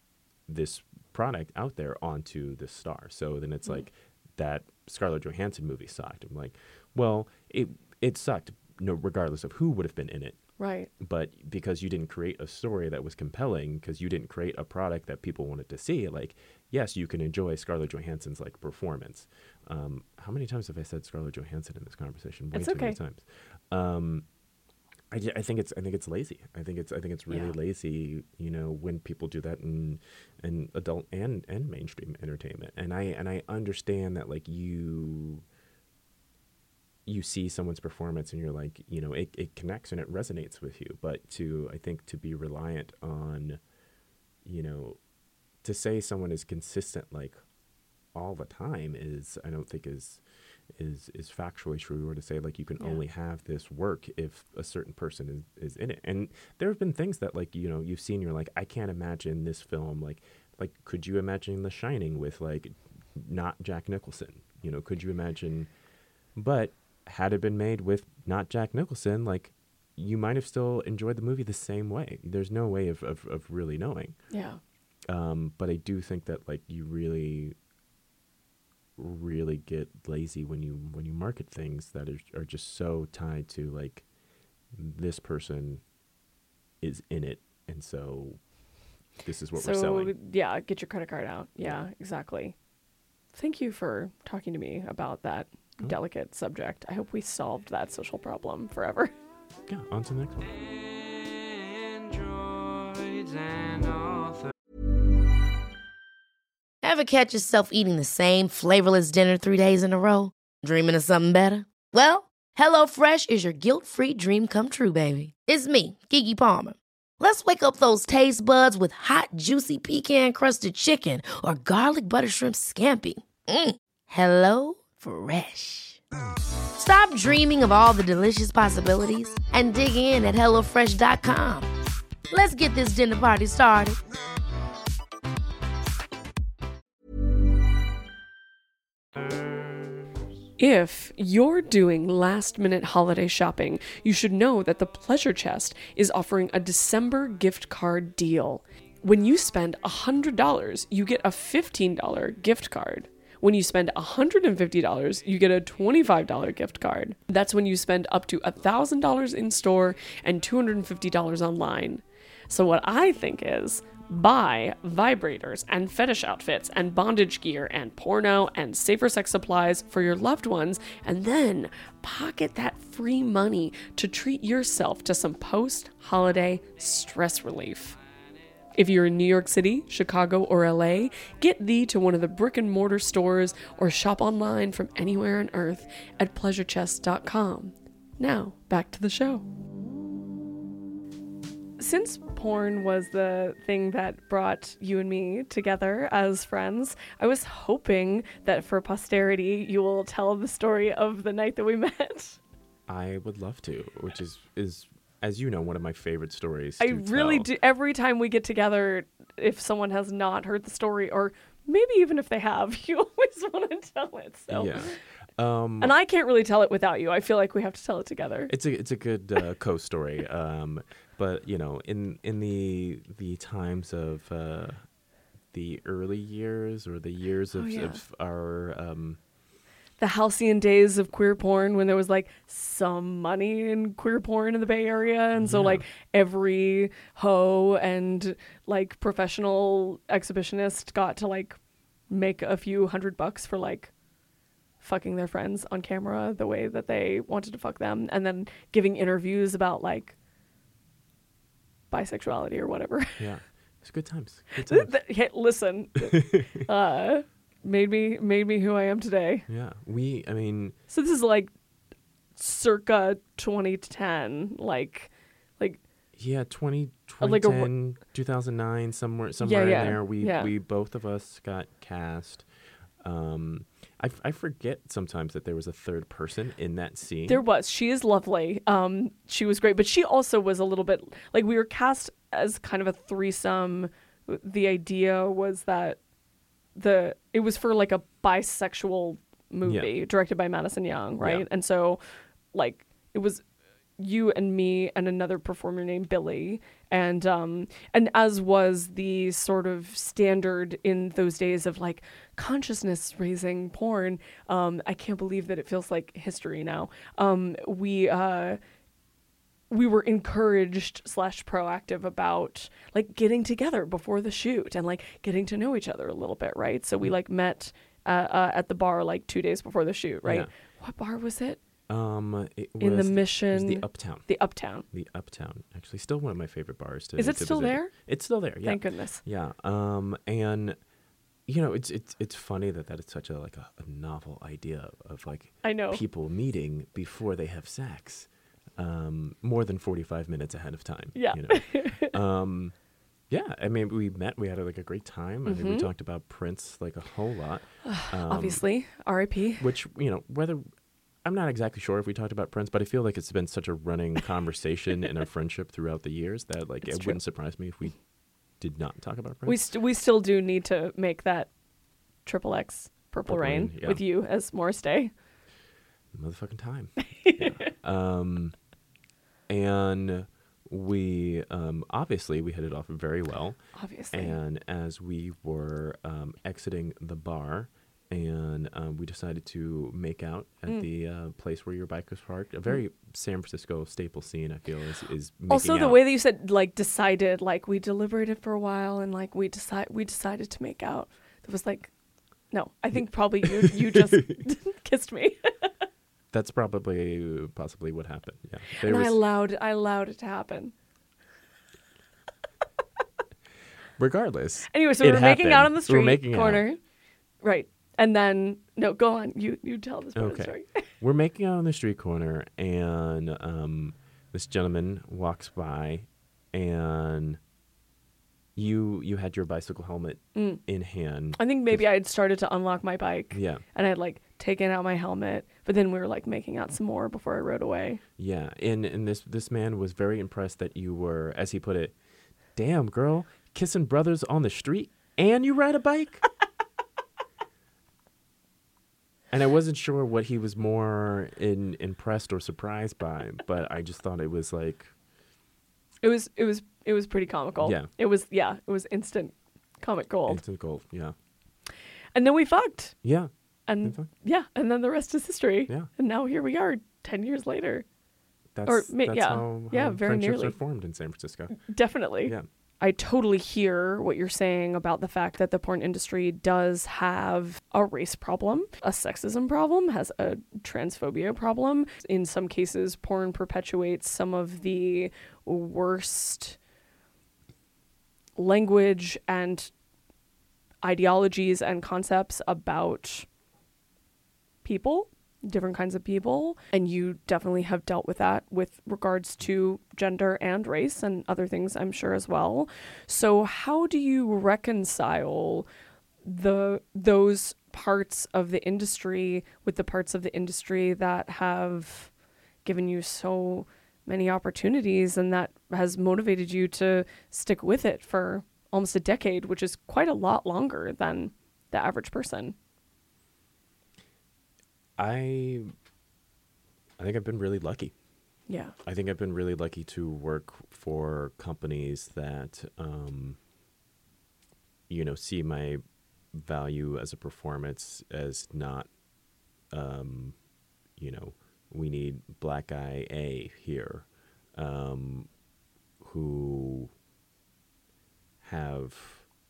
this product out there onto the star. So then it's mm. like that Scarlett Johansson movie sucked. I'm like, well, it it sucked no regardless of who would have been in it. Right. But because you didn't create a story that was compelling, because you didn't create a product that people wanted to see, like, yes, you can enjoy Scarlett Johansson's like performance. Um, how many times have I said Scarlett Johansson in this conversation? Way it's too okay. many times. Um, I, I think it's I think it's lazy. I think it's I think it's really yeah. lazy. You know, when people do that in in adult and and mainstream entertainment. And I and I understand that like you. you see someone's performance and you're like, you know, it, it connects and it resonates with you. But to, I think to be reliant on, you know, to say someone is consistent, like all the time is, I don't think is, is, is factually true, or to say like, you can yeah. only have this work if a certain person is, is in it. And there have been things that like, you know, you've seen, you're like, I can't imagine this film. Like, like, could you imagine The Shining with like, not Jack Nicholson? You know, could you imagine, but had it been made with not Jack Nicholson, like you might have still enjoyed the movie the same way. There's no way of, of, of really knowing. Yeah. Um, but I do think that like you really, really get lazy when you when you market things that are, are just so tied to like this person is in it, and so this is what so, we're selling. Yeah, get your credit card out. Yeah, yeah, exactly. Thank you for talking to me about that. Oh. Delicate subject. I hope we solved that social problem forever. Yeah, on to the next one. Ever catch yourself eating the same flavorless dinner three days in a row? Dreaming of something better? Well, HelloFresh is your guilt-free dream come true, baby. It's me, Keke Palmer. Let's wake up those taste buds with hot, juicy pecan-crusted chicken or garlic butter shrimp scampi. Mm. Hello Fresh. Stop dreaming of all the delicious possibilities and dig in at hello fresh dot com. Let's get this dinner party started. If you're doing last-minute holiday shopping, you should know that the Pleasure Chest is offering a December gift card deal. When you spend one hundred dollars, you get a fifteen dollars gift card. When you spend one hundred fifty dollars, you get a twenty-five dollars gift card. That's when you spend up to one thousand dollars in store and two hundred fifty dollars online. So what I think is, buy vibrators and fetish outfits and bondage gear and porno and safer sex supplies for your loved ones, and then pocket that free money to treat yourself to some post-holiday stress relief. If you're in New York City, Chicago, or L A, get thee to one of the brick and mortar stores or shop online from anywhere on earth at pleasure chest dot com. Now, back to the show. Since porn was the thing that brought you and me together as friends, I was hoping that for posterity you will tell the story of the night that we met. I would love to, which is is... as you know, one of my favorite stories. I to really tell. do. Every time we get together, if someone has not heard the story, or maybe even if they have, you always want to tell it. So, yeah. Um, and I can't really tell it without you. I feel like we have to tell it together. It's a it's a good uh, co-story. Um, but you know, in in the the times of uh, the early years or the years of, oh, yeah. of our. Um, The halcyon days of queer porn, when there was like some money in queer porn in the Bay Area. And so yeah. like every hoe and like professional exhibitionist got to like make a few hundred bucks for like fucking their friends on camera the way that they wanted to fuck them. And then giving interviews about like bisexuality or whatever. Yeah. It's good times. Good times. Hey, listen, uh, Made me made me who I am today. Yeah, we. I mean, so this is like circa twenty ten, like, like. Yeah, twenty, twenty ten, like a, two thousand nine, somewhere somewhere yeah, yeah, in there. We yeah. we both of us got cast. Um, I I forget sometimes that there was a third person in that scene. There was. She is lovely. Um, she was great, but she also was a little bit like we were cast as kind of a threesome. The idea was that. The it was for like a bisexual movie yeah. directed by Madison Young, right? Yeah. And so like it was you and me and another performer named Billy, and um and as was the sort of standard in those days of like consciousness raising porn, um I can't believe that it feels like history now. Um we uh we were encouraged slash proactive about like getting together before the shoot and like getting to know each other a little bit, right? So we like met uh, uh, at the bar like two days before the shoot, right? Yeah. What bar was it? Um, it was In the the, Mission. it was the Uptown. The Uptown. The Uptown. Actually, still one of my favorite bars to Is it to still visit. there? It's still there. Yeah. Thank goodness. Yeah. Um, and you know, it's it's it's funny that that is such a like a, a novel idea of like I know. people meeting before they have sex, um, more than forty-five minutes ahead of time. Yeah. You know? um, yeah. I mean, we met. We had a, like a great time. I mean, we Mhm. talked about Prince like a whole lot. Um, Obviously, R I P. Which, you know, whether I'm not exactly sure if we talked about Prince, but I feel like it's been such a running conversation in our friendship throughout the years that like It's it true. wouldn't surprise me if we did not talk about Prince. We st- we still do need to make that triple X Purple, Purple Rain, Rain, yeah. with you as Morris Day. Motherfucking time. Yeah. Um, and we um, obviously we hit it off very well. Obviously. And as we were um, exiting the bar, and um, we decided to make out at Mm. the uh, place where your bike was parked. A very San Francisco staple scene, I feel, is, is making Also, the out. way that you said like decided, like we deliberated for a while, and like we decide we decided to make out. It was like, no, I think probably you you just kissed me, That's probably possibly what happened. Yeah, there and was, I allowed I allowed it to happen. regardless. Anyway, so It we're making out on the happened. We were street making out. corner, right? And then no, go on. You you tell this part of the Okay. story. We're making out on the street corner, and um, this gentleman walks by, and you you had your bicycle helmet Mm. in hand. I think maybe I had started to unlock my bike, Yeah, and I had like taken out my helmet, but then we were like making out some more before I rode away. yeah. And and this this man was very impressed that you were, as he put it, "Damn girl, kissing brothers on the street, and you ride a bike." And I wasn't sure what he was more in, impressed or surprised by, but I just thought it was like, It was it was it was pretty comical. Yeah. It was yeah, it was instant comic gold. instant gold. Yeah. And then we fucked. Yeah. And Instant? yeah, and then the rest is history. Yeah. And now here we are ten years later. That's, Or ma- that's yeah. how, Yeah, how very friendships nearly. are formed in San Francisco. Definitely. Yeah. I totally hear what you're saying about the fact that the porn industry does have a race problem, a sexism problem, has a transphobia problem. In some cases, porn perpetuates some of the worst language and ideologies and concepts about people, different kinds of people, and you definitely have dealt with that with regards to gender and race and other things, I'm sure, as well. So how do you reconcile the those parts of the industry with the parts of the industry that have given you so many opportunities and that has motivated you to stick with it for almost a decade, which is quite a lot longer than the average person? I I think I've been really lucky. Yeah. I think I've been really lucky to work for companies that, um, you know, see my value as a performance as not, um, you know, we need black guy A here, um, who have,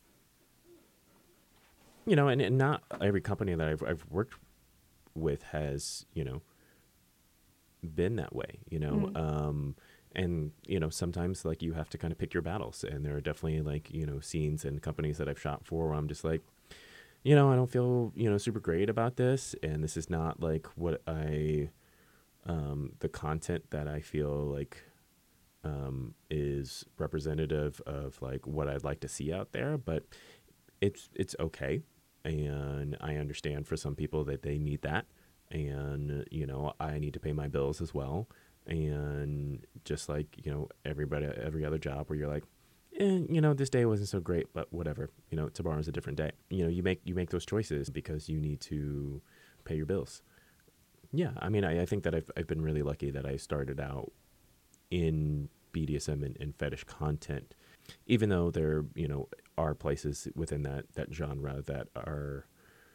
you know, and, and not every company that I've I've worked with has, you know, been that way, you know. Mm. Um, and, you know, sometimes like you have to kind of pick your battles. And there are definitely like, you know, scenes and companies that I've shot for where I'm just like, you know, I don't feel, you know, super great about this. And this is not like what I, um, the content that I feel like um, is representative of like what I'd like to see out there. But it's it's okay. And I understand for some people that they need that. And, you know, I need to pay my bills as well. And just like, you know, everybody, every other job where you're like, eh, you know, this day wasn't so great, but whatever, you know, tomorrow's a different day. You know, you make, you make those choices because you need to pay your bills. Yeah. I mean, I, I think that I've, I've been really lucky that I started out in B D S M and, and fetish content, even though there, you know, are places within that, that genre that are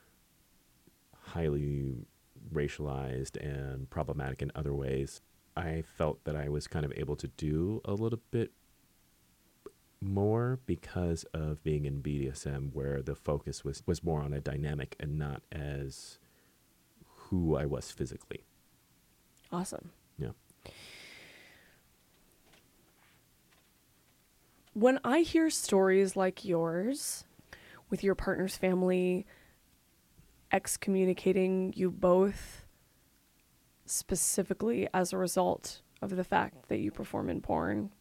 highly racialized and problematic in other ways. I felt that I was kind of able to do a little bit more because of being in B D S M, where the focus was, was more on a dynamic and not as who I was physically. Awesome. Yeah. When I hear stories like yours, with your partner's family excommunicating you both specifically as a result of the fact that you perform in porn,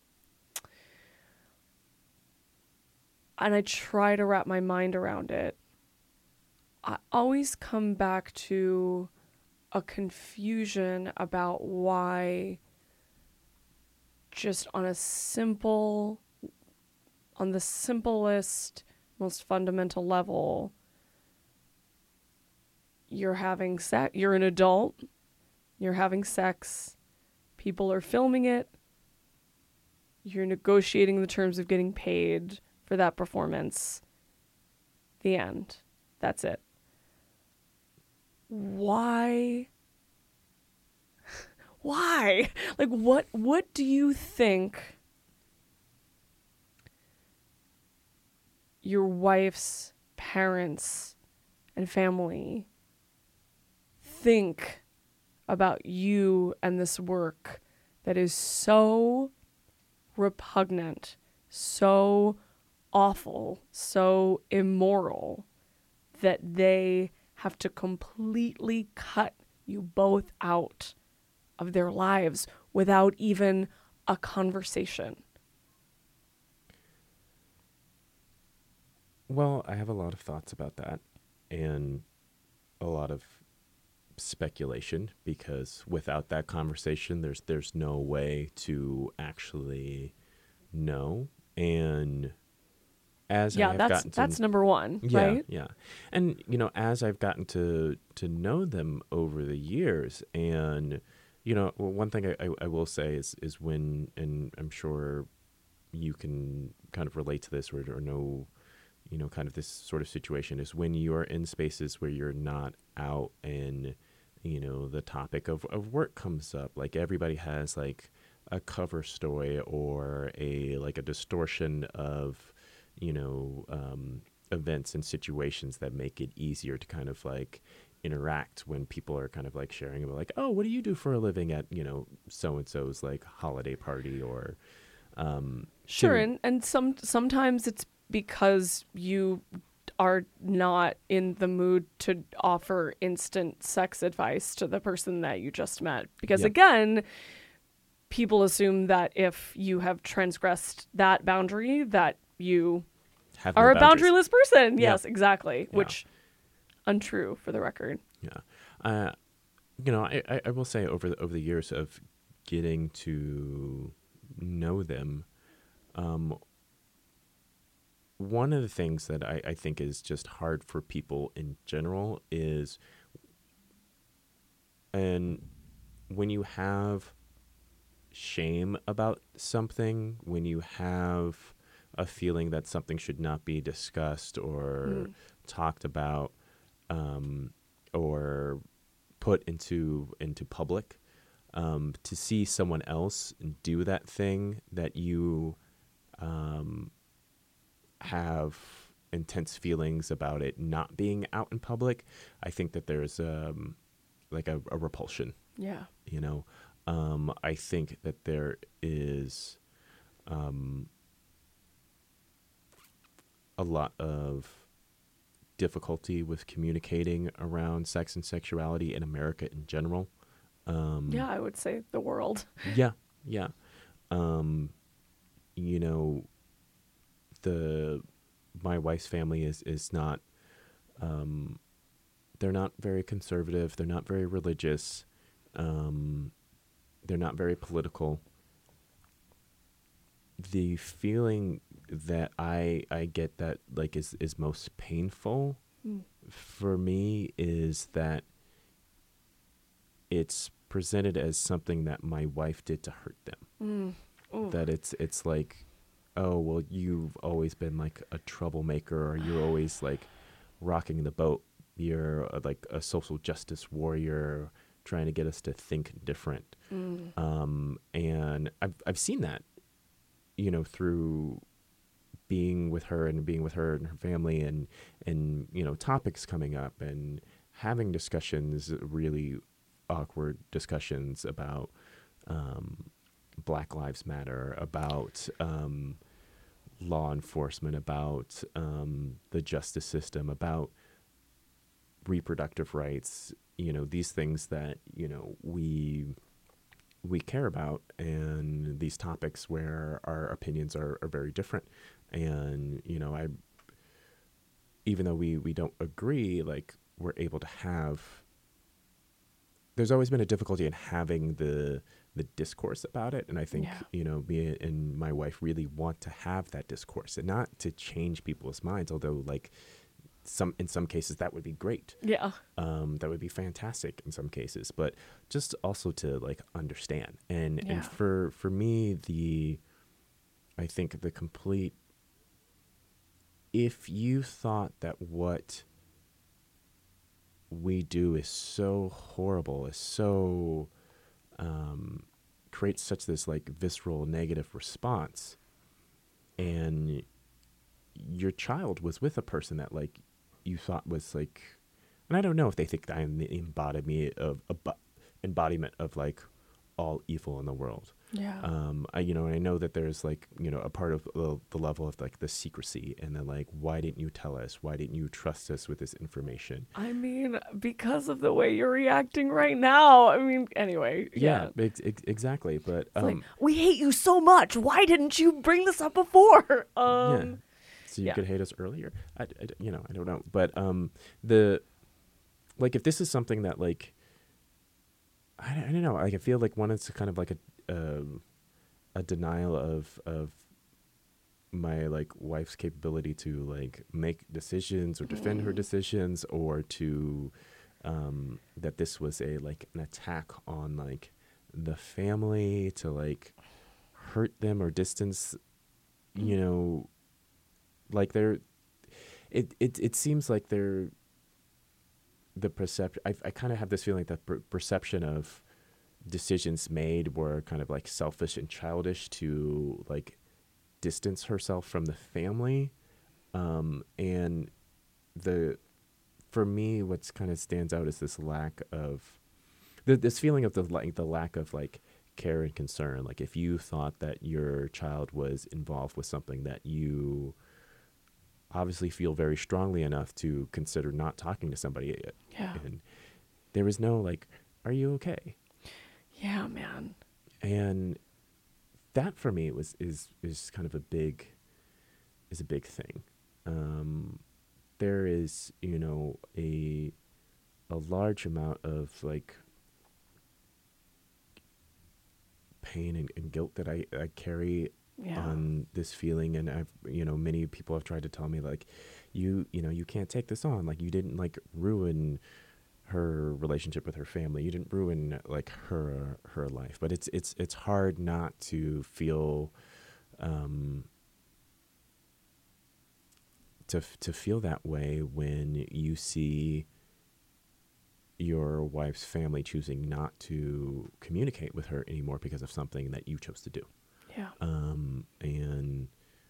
and I try to wrap my mind around it, I always come back to a confusion about why, just on a simple, on the simplest, most fundamental level, you're having sex, you're an adult, you're having sex, people are filming it, you're negotiating the terms of getting paid for that performance. The end. That's it. Why? Why? Like, what, what do you think your wife's parents and family think about you and this work that is so repugnant, so awful, so immoral, that they have to completely cut you both out of their lives without even a conversation? Well, I have a lot of thoughts about that and a lot of speculation, because without that conversation, there's there's no way to actually know. And as yeah, I've that's gotten to, that's number one, yeah, right? Yeah. And, you know, as I've gotten to, to know them over the years, and, you know, one thing I, I, I will say is, is when, and I'm sure you can kind of relate to this or, or know, you know, kind of this sort of situation, is when you are in spaces where you're not out and, you know, the topic of, of work comes up. Like, everybody has like a cover story or a, like a distortion of, you know, um, events and situations that make it easier to kind of like interact when people are kind of like sharing about like, oh, what do you do for a living at, you know, so-and-so's like holiday party or, um, Sure. to- And, and some, sometimes it's because you are not in the mood to offer instant sex advice to the person that you just met. Because Yep. again, people assume that if you have transgressed that boundary, that you have no are a boundaries. boundaryless person. Yeah. Yes, exactly. Yeah. Which, untrue for the record. Yeah. Uh, you know, I, I, I will say over the, over the years of getting to know them, um, one of the things that I, I think is just hard for people in general is, and when you have shame about something, when you have a feeling that something should not be discussed or Mm. talked about, um, or put into into public, um, to see someone else do that thing that you um, have intense feelings about it not being out in public, I think that there's um, like a, a repulsion. Yeah. You know, um, I think that there is um, a lot of difficulty with communicating around sex and sexuality in America in general. Um, Yeah, I would say the world. yeah, yeah. Um, you know, the my wife's family is is not. Um, they're not very conservative. They're not very religious. Um, they're not very political. The feeling that I I get that like is is most painful Mm. for me is that it's presented as something that my wife did to hurt them. Mm. That it's it's like, oh, well, you've always been like a troublemaker, or you're always like rocking the boat. You're uh, like a social justice warrior trying to get us to think different. Mm. Um, and I've I've seen that, you know, through being with her and being with her and her family, and and you know, topics coming up and having discussions, really awkward discussions about um, Black Lives Matter, about um, law enforcement, about um, the justice system, about reproductive rights, you know, these things that, you know, we we care about, and these topics where our opinions are, are very different. And, you know, I, even though we, we don't agree, like, we're able to have, there's always been a difficulty in having the the discourse about it. And I think, Yeah. you know, me and my wife really want to have that discourse, and not to change people's minds, although, like, some in some cases that would be great. Yeah. Um, that would be fantastic in some cases, but just also to like understand. And Yeah. and for for me, the I think the complete, if you thought that what we do is so horrible, is so um, creates such this like visceral negative response, and your child was with a person that like you thought was like, and I don't know if they think that I'm the embodiment of a embodiment of like all evil in the world. Yeah. Um, I, you know, and I know that there's like, you know, a part of uh, the level of like the secrecy, and then like, why didn't you tell us? Why didn't you trust us with this information? I mean, because of the way you're reacting right now. I mean, anyway. Yeah, Yeah. ex- ex- exactly. But It's like, um, we hate you so much. Why didn't you bring this up before? Um, yeah. So you yeah. could hate us earlier. I, I- you know, I don't know. But um, the like, if this is something that like, I, I don't know. Like, I feel like one is kind of like a um, a denial of of my like wife's capability to like make decisions or defend her decisions, or to um, that this was a like an attack on like the family to like hurt them or distance, you know, like they're it it it seems like they're the perception. I I kind of have this feeling that per- perception of decisions made were kind of like selfish and childish to like distance herself from the family, um, and the for me what's kind of stands out is this lack of the, this feeling of the like the lack of like care and concern. Like, if you thought that your child was involved with something that you obviously feel very strongly enough to consider not talking to somebody, Yeah. and there was no like, are you okay? Yeah, man. And that for me was is is kind of a big is a big thing. Um, there is, you know, a a large amount of like pain and, and guilt that I, I carry Yeah. on this feeling. And I've, you know, many people have tried to tell me like, you, you know, you can't take this on. Like, you didn't like ruin her relationship with her family. You didn't ruin like her, her life, but it's, it's, it's hard not to feel, um, to, to feel that way when you see your wife's family choosing not to communicate with her anymore because of something that you chose to do. Yeah. Um, and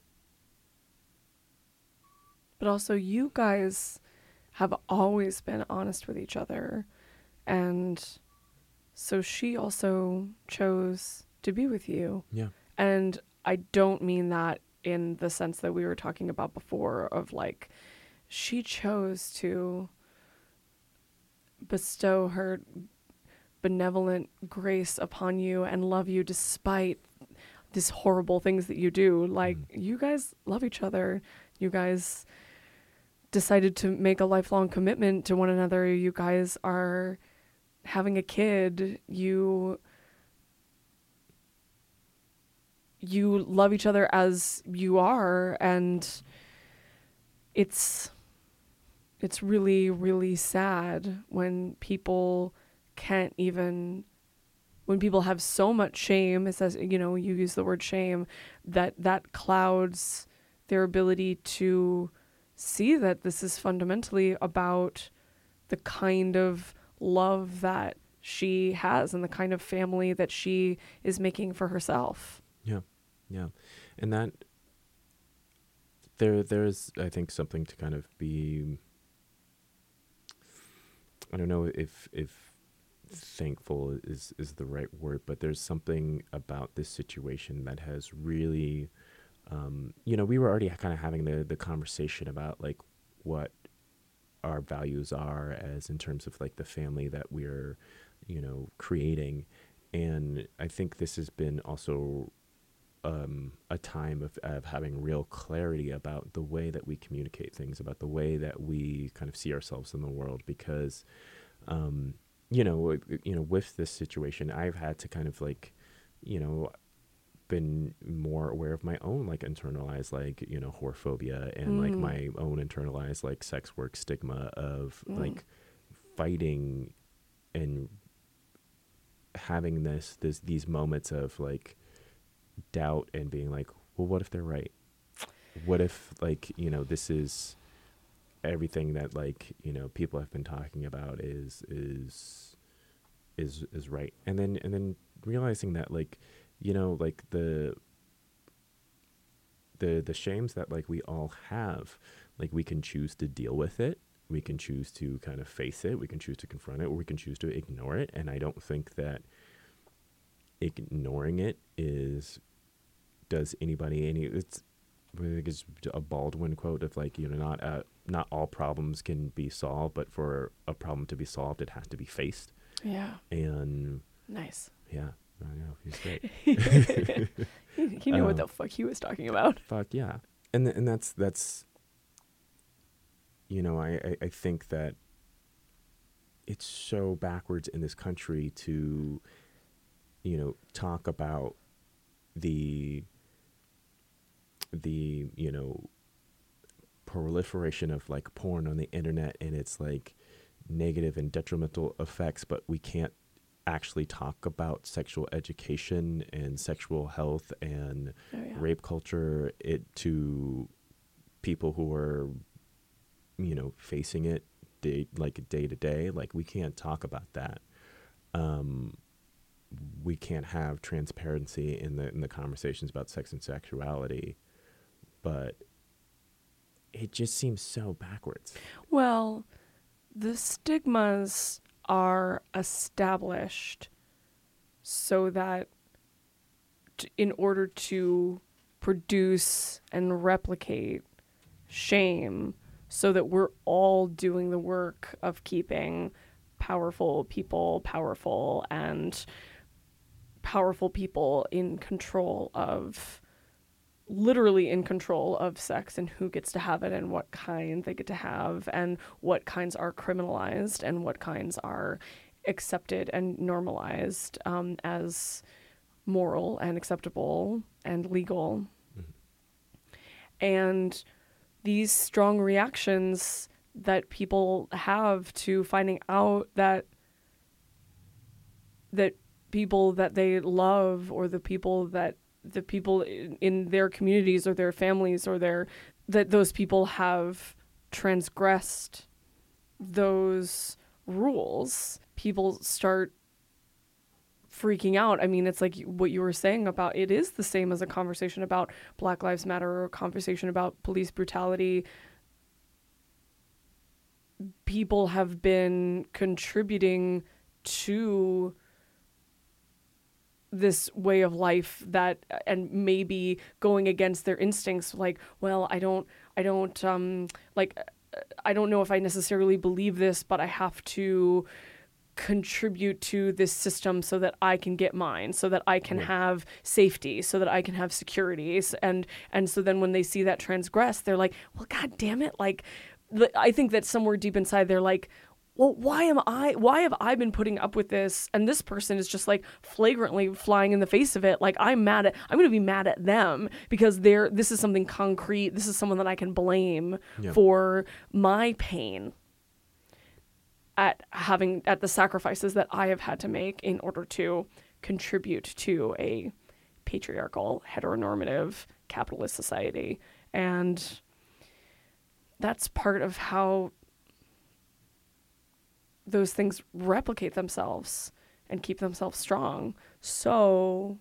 But also, you guys have always been honest with each other. And so she also chose to be with you. yeah, And I don't mean that in the sense that we were talking about before, of like, she chose to bestow her benevolent grace upon you and love you despite these horrible things that you do. Like, Mhm. you guys love each other. You guys decided to make a lifelong commitment to one another. You guys are having a kid. You you love each other as you are, and it's it's really, really sad when people can't even when people have so much shame, it says, you know, you use the word shame, that that clouds their ability to see that this is fundamentally about the kind of love that she has and the kind of family that she is making for herself. Yeah. Yeah. And that there, there's, I think, something to kind of be, I don't know if, if thankful is, is the right word, but there's something about this situation that has really, um, you know, we were already kind of having the, the conversation about like what our values are as in terms of like the family that we're, you know, creating. And I think this has been also um, a time of, of having real clarity about the way that we communicate things, about the way that we kind of see ourselves in the world, because, um, you know, you know, with this situation, I've had to kind of like, you know, been more aware of my own like internalized like, you know, whorephobia and mm. like my own internalized like sex work stigma of mm. like fighting and having this this these moments of like doubt and being like, well, what if they're right? What if like, you know, this is everything that like, you know, people have been talking about is is is is right. And then and then realizing that like, you know, like the the the shames that like we all have, like we can choose to deal with it, we can choose to kind of face it, we can choose to confront it, or we can choose to ignore it. And I don't think that ignoring it is does anybody any. It's I think it's a Baldwin quote of like, you know, not uh, not all problems can be solved, but for a problem to be solved, it has to be faced. Yeah. And nice. Yeah. I know, he's great. he, he knew um, what the fuck he was talking about. Fuck yeah. And th- and that's, that's, you know, I, I, I think that it's so backwards in this country to, you know, talk about the, the, you know, proliferation of like porn on the internet and its like negative and detrimental effects, but we can't actually talk about sexual education and sexual health and oh, yeah. rape culture it to people who are, you know, facing it day, like day to day. Like we can't talk about that. Um, we can't have transparency in the in the conversations about sex and sexuality, but it just seems so backwards. Well, the stigmas are established so that t- in order to produce and replicate shame, so that we're all doing the work of keeping powerful people powerful and powerful people in control of, literally in control of sex and who gets to have it and what kind they get to have and what kinds are criminalized and what kinds are accepted and normalized um, as moral and acceptable and legal. Mm-hmm. And these strong reactions that people have to finding out that that people that they love or the people that the people in, in their communities or their families or their that those people have transgressed those rules, people start freaking out. I mean, it's like what you were saying about it is the same as a conversation about Black Lives Matter or a conversation about police brutality. People have been contributing to this way of life that, and maybe going against their instincts, like, well, I don't, I don't, um, like, I don't know if I necessarily believe this, but I have to contribute to this system so that I can get mine, so that I can yeah. have safety, so that I can have security. And, and so then when they see that transgress, they're like, well, God damn it. Like, I think that somewhere deep inside, they're like, well, why am I, why have I been putting up with this? And this person is just like flagrantly flying in the face of it. Like I'm mad at, I'm going to be mad at them because they're, this is something concrete. This is someone that I can blame yeah. for my pain at having, at the sacrifices that I have had to make in order to contribute to a patriarchal, heteronormative, capitalist society. And that's part of how those things replicate themselves and keep themselves strong. So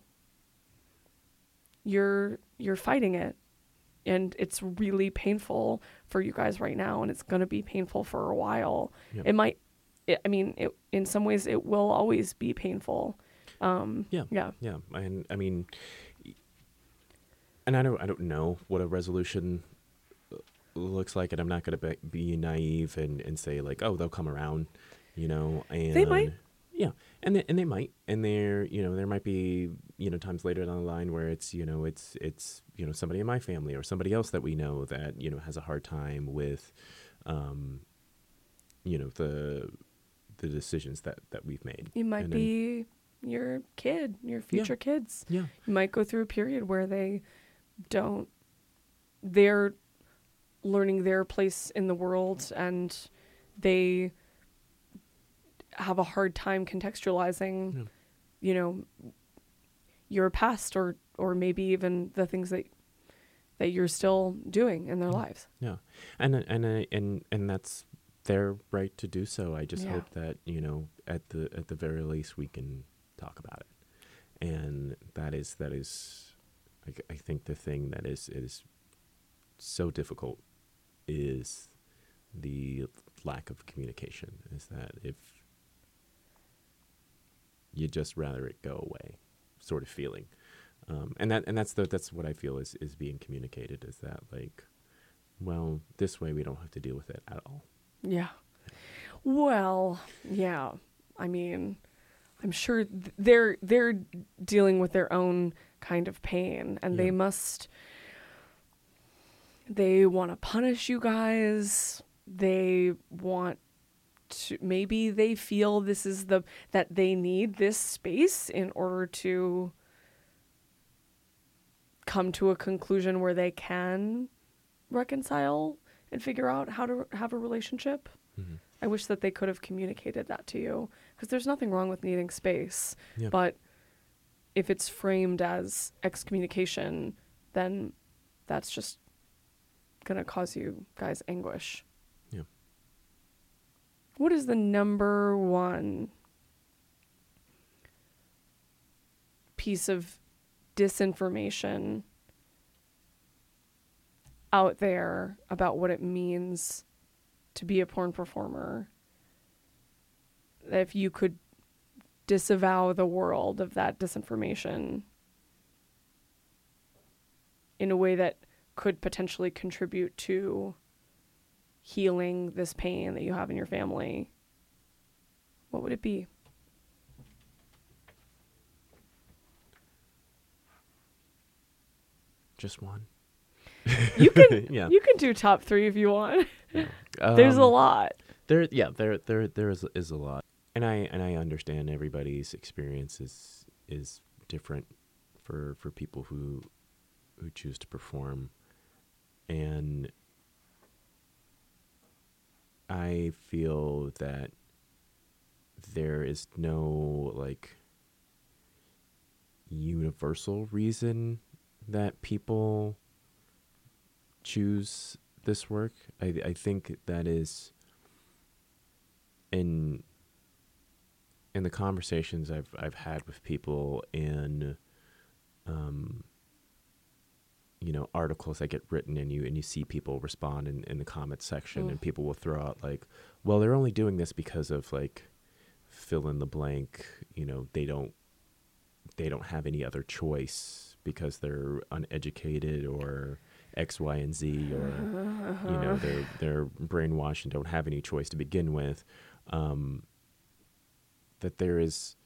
you're you're fighting it, and it's really painful for you guys right now, and it's going to be painful for a while. Yep. It might it, I mean, it, in some ways it will always be painful. Um, yeah. Yeah. Yeah. And I mean, and I don't, I don't know what a resolution looks like, and I'm not going to be, be naive and, and say like, oh, they'll come around, you know, and They might. Yeah. And they, and they might, and there, you know, there might be, you know, times later down the line where it's, you know, it's, it's, you know, somebody in my family or somebody else that we know that, you know, has a hard time with, um, you know, the, the decisions that, that we've made. You might And then- be your kid, your future kids. Yeah. You might go through a period where they don't, they're learning their place in the world, and they have a hard time contextualizing, Yeah. you know, your past, or, or maybe even the things that, that you're still doing in their Yeah. lives. Yeah. And, and, uh, and, and that's their right to do so. I just Yeah. hope that, you know, at the, at the very least we can talk about it. And that is, that is, I, I think the thing that is, is so difficult is the lack of communication, is that if you just rather it go away sort of feeling. Um, and that, and that's the, that's what I feel is, is being communicated, is that like, well, this way we don't have to deal with it at all. Yeah. Well, yeah. I mean, I'm sure th- they're they're dealing with their own kind of pain, and Yeah. they must they want to punish you guys. They want to, maybe they feel this is the that they need this space in order to come to a conclusion where they can reconcile and figure out how to have a relationship. Mm-hmm. I wish that they could have communicated that to you, because there's nothing wrong with needing space. Yeah. But if it's framed as excommunication, then that's just going to cause you guys anguish. Yeah. What is the number one piece of disinformation out there about what it means to be a porn performer? If you could disavow the world of that disinformation in a way that could potentially contribute to healing this pain that you have in your family, what would it be? Just one. You can Yeah. you can do top three if you want. Yeah. There's a Um, lot. There, yeah, there, there, there is, is a lot, and I and I understand everybody's experience is is different for for people who who choose to perform, and I feel that there is no like universal reason that people choose this work. I I think that is in in the conversations I've I've had with people, in um you know, articles that get written, and you and you see people respond in, in the comments section, Mm. and people will throw out like, well, they're only doing this because of like fill in the blank, you know, they don't they don't have any other choice because they're uneducated or X, Y, and Z, or you know, they're they're brainwashed and don't have any choice to begin with. Um, that there is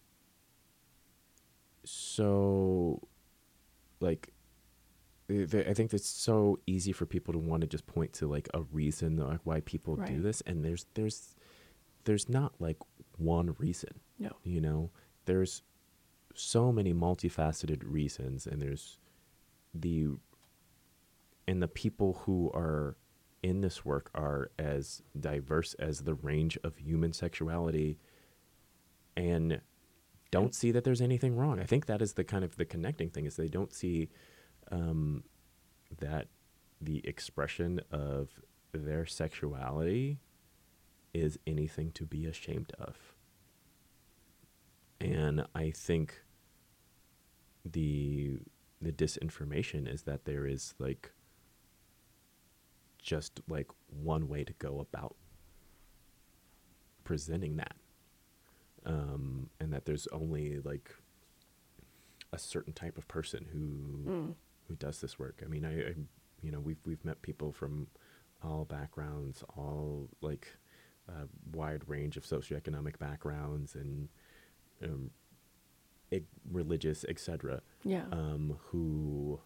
so like I think it's so easy for people to want to just point to like a reason like why people do Right. this, and there's there's there's not like one reason. No. You know, there's so many multifaceted reasons, and there's the and the people who are in this work are as diverse as the range of human sexuality, and don't see that there's anything wrong. I think that is the kind of the connecting thing, is they don't see um, that the expression of their sexuality is anything to be ashamed of. And I think the the disinformation is that there is like just like one way to go about presenting that. Um, and that there's only like a certain type of person who mm. who does this work. I mean, I, I you know, we've we've met people from all backgrounds, all like a wide range of socioeconomic backgrounds and um, it, religious, et cetera. Yeah. Um, who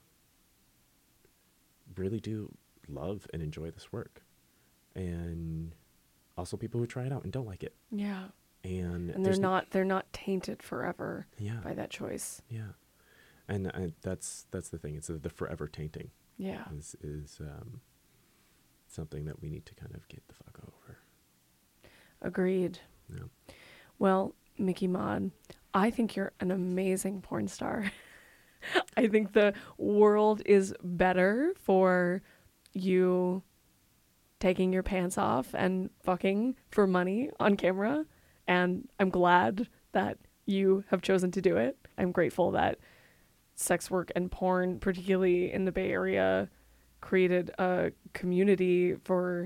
really do love and enjoy this work, and also people who try it out and don't like it. Yeah. And, and they're not they're not tainted forever yeah. by that choice. Yeah, and I, that's that's the thing. It's a, the forever tainting. Yeah, is is um, something that we need to kind of get the fuck over. Agreed. Yeah. Well, Mickey Maud, I think you're an amazing porn star. I think the world is better for you taking your pants off and fucking for money on camera. And I'm glad that you have chosen to do it. I'm grateful that sex work and porn, particularly in the Bay Area, created a community for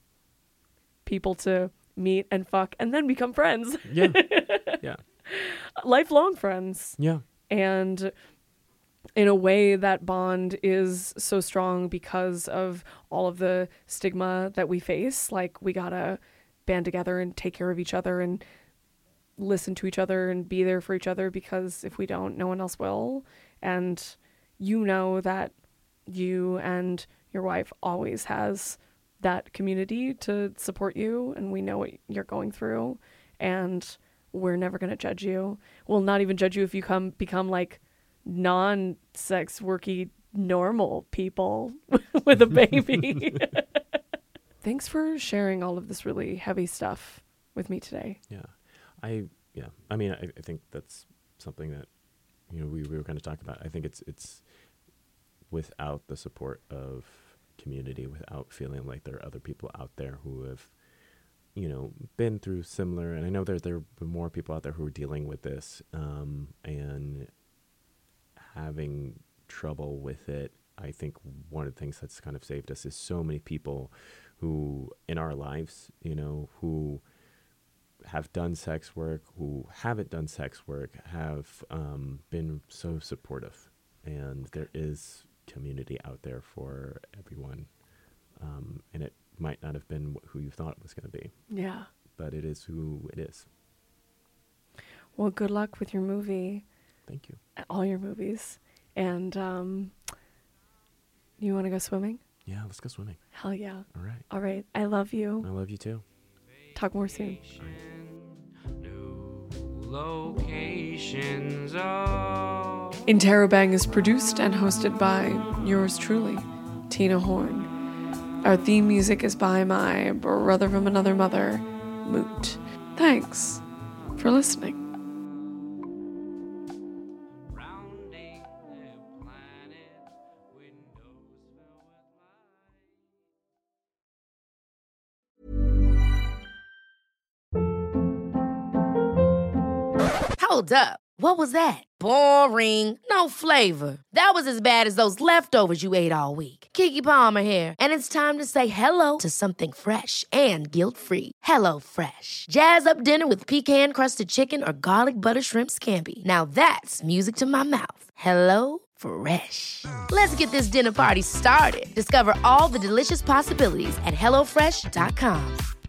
people to meet and fuck and then become friends. Yeah. Yeah. Lifelong friends. Yeah. And in a way, that bond is so strong because of all of the stigma that we face. Like, we gotta band together and take care of each other and listen to each other and be there for each other, because if we don't, no one else will. And you know that you and your wife always has that community to support you, and we know what you're going through, and we're never going to judge you. We'll not even judge you if you come become like non-sex worky normal people with a baby. Thanks for sharing all of this really heavy stuff with me today. Yeah. I, yeah. I mean, I, I think that's something that, you know, we, we were going to talk about. I think it's, it's without the support of community, without feeling like there are other people out there who have, you know, been through similar, and I know there, there have been more people out there who are dealing with this, um, and having trouble with it. I think one of the things that's kind of saved us is so many people who in our lives, you know, who have done sex work, who haven't done sex work, have um, been so supportive. And there is community out there for everyone. Um, and it might not have been who you thought it was going to be. Yeah. But it is who it is. Well, good luck with your movie. Thank you. All your movies. And um, you want to go swimming? Yeah, let's go swimming. Hell yeah. All right. All right. I love you. I love you too. Talk more soon. New locations. Oh. Interrobang is produced and hosted by yours truly, Tina Horn. Our theme music is by my brother from another mother, Moot. Thanks for listening. Hold up. What was that? Boring. No flavor. That was as bad as those leftovers you ate all week. Keke Palmer here, and it's time to say hello to something fresh and guilt-free. Hello Fresh. Jazz up dinner with pecan-crusted chicken or garlic butter shrimp scampi. Now that's music to my mouth. Hello Fresh. Let's get this dinner party started. Discover all the delicious possibilities at hello fresh dot com.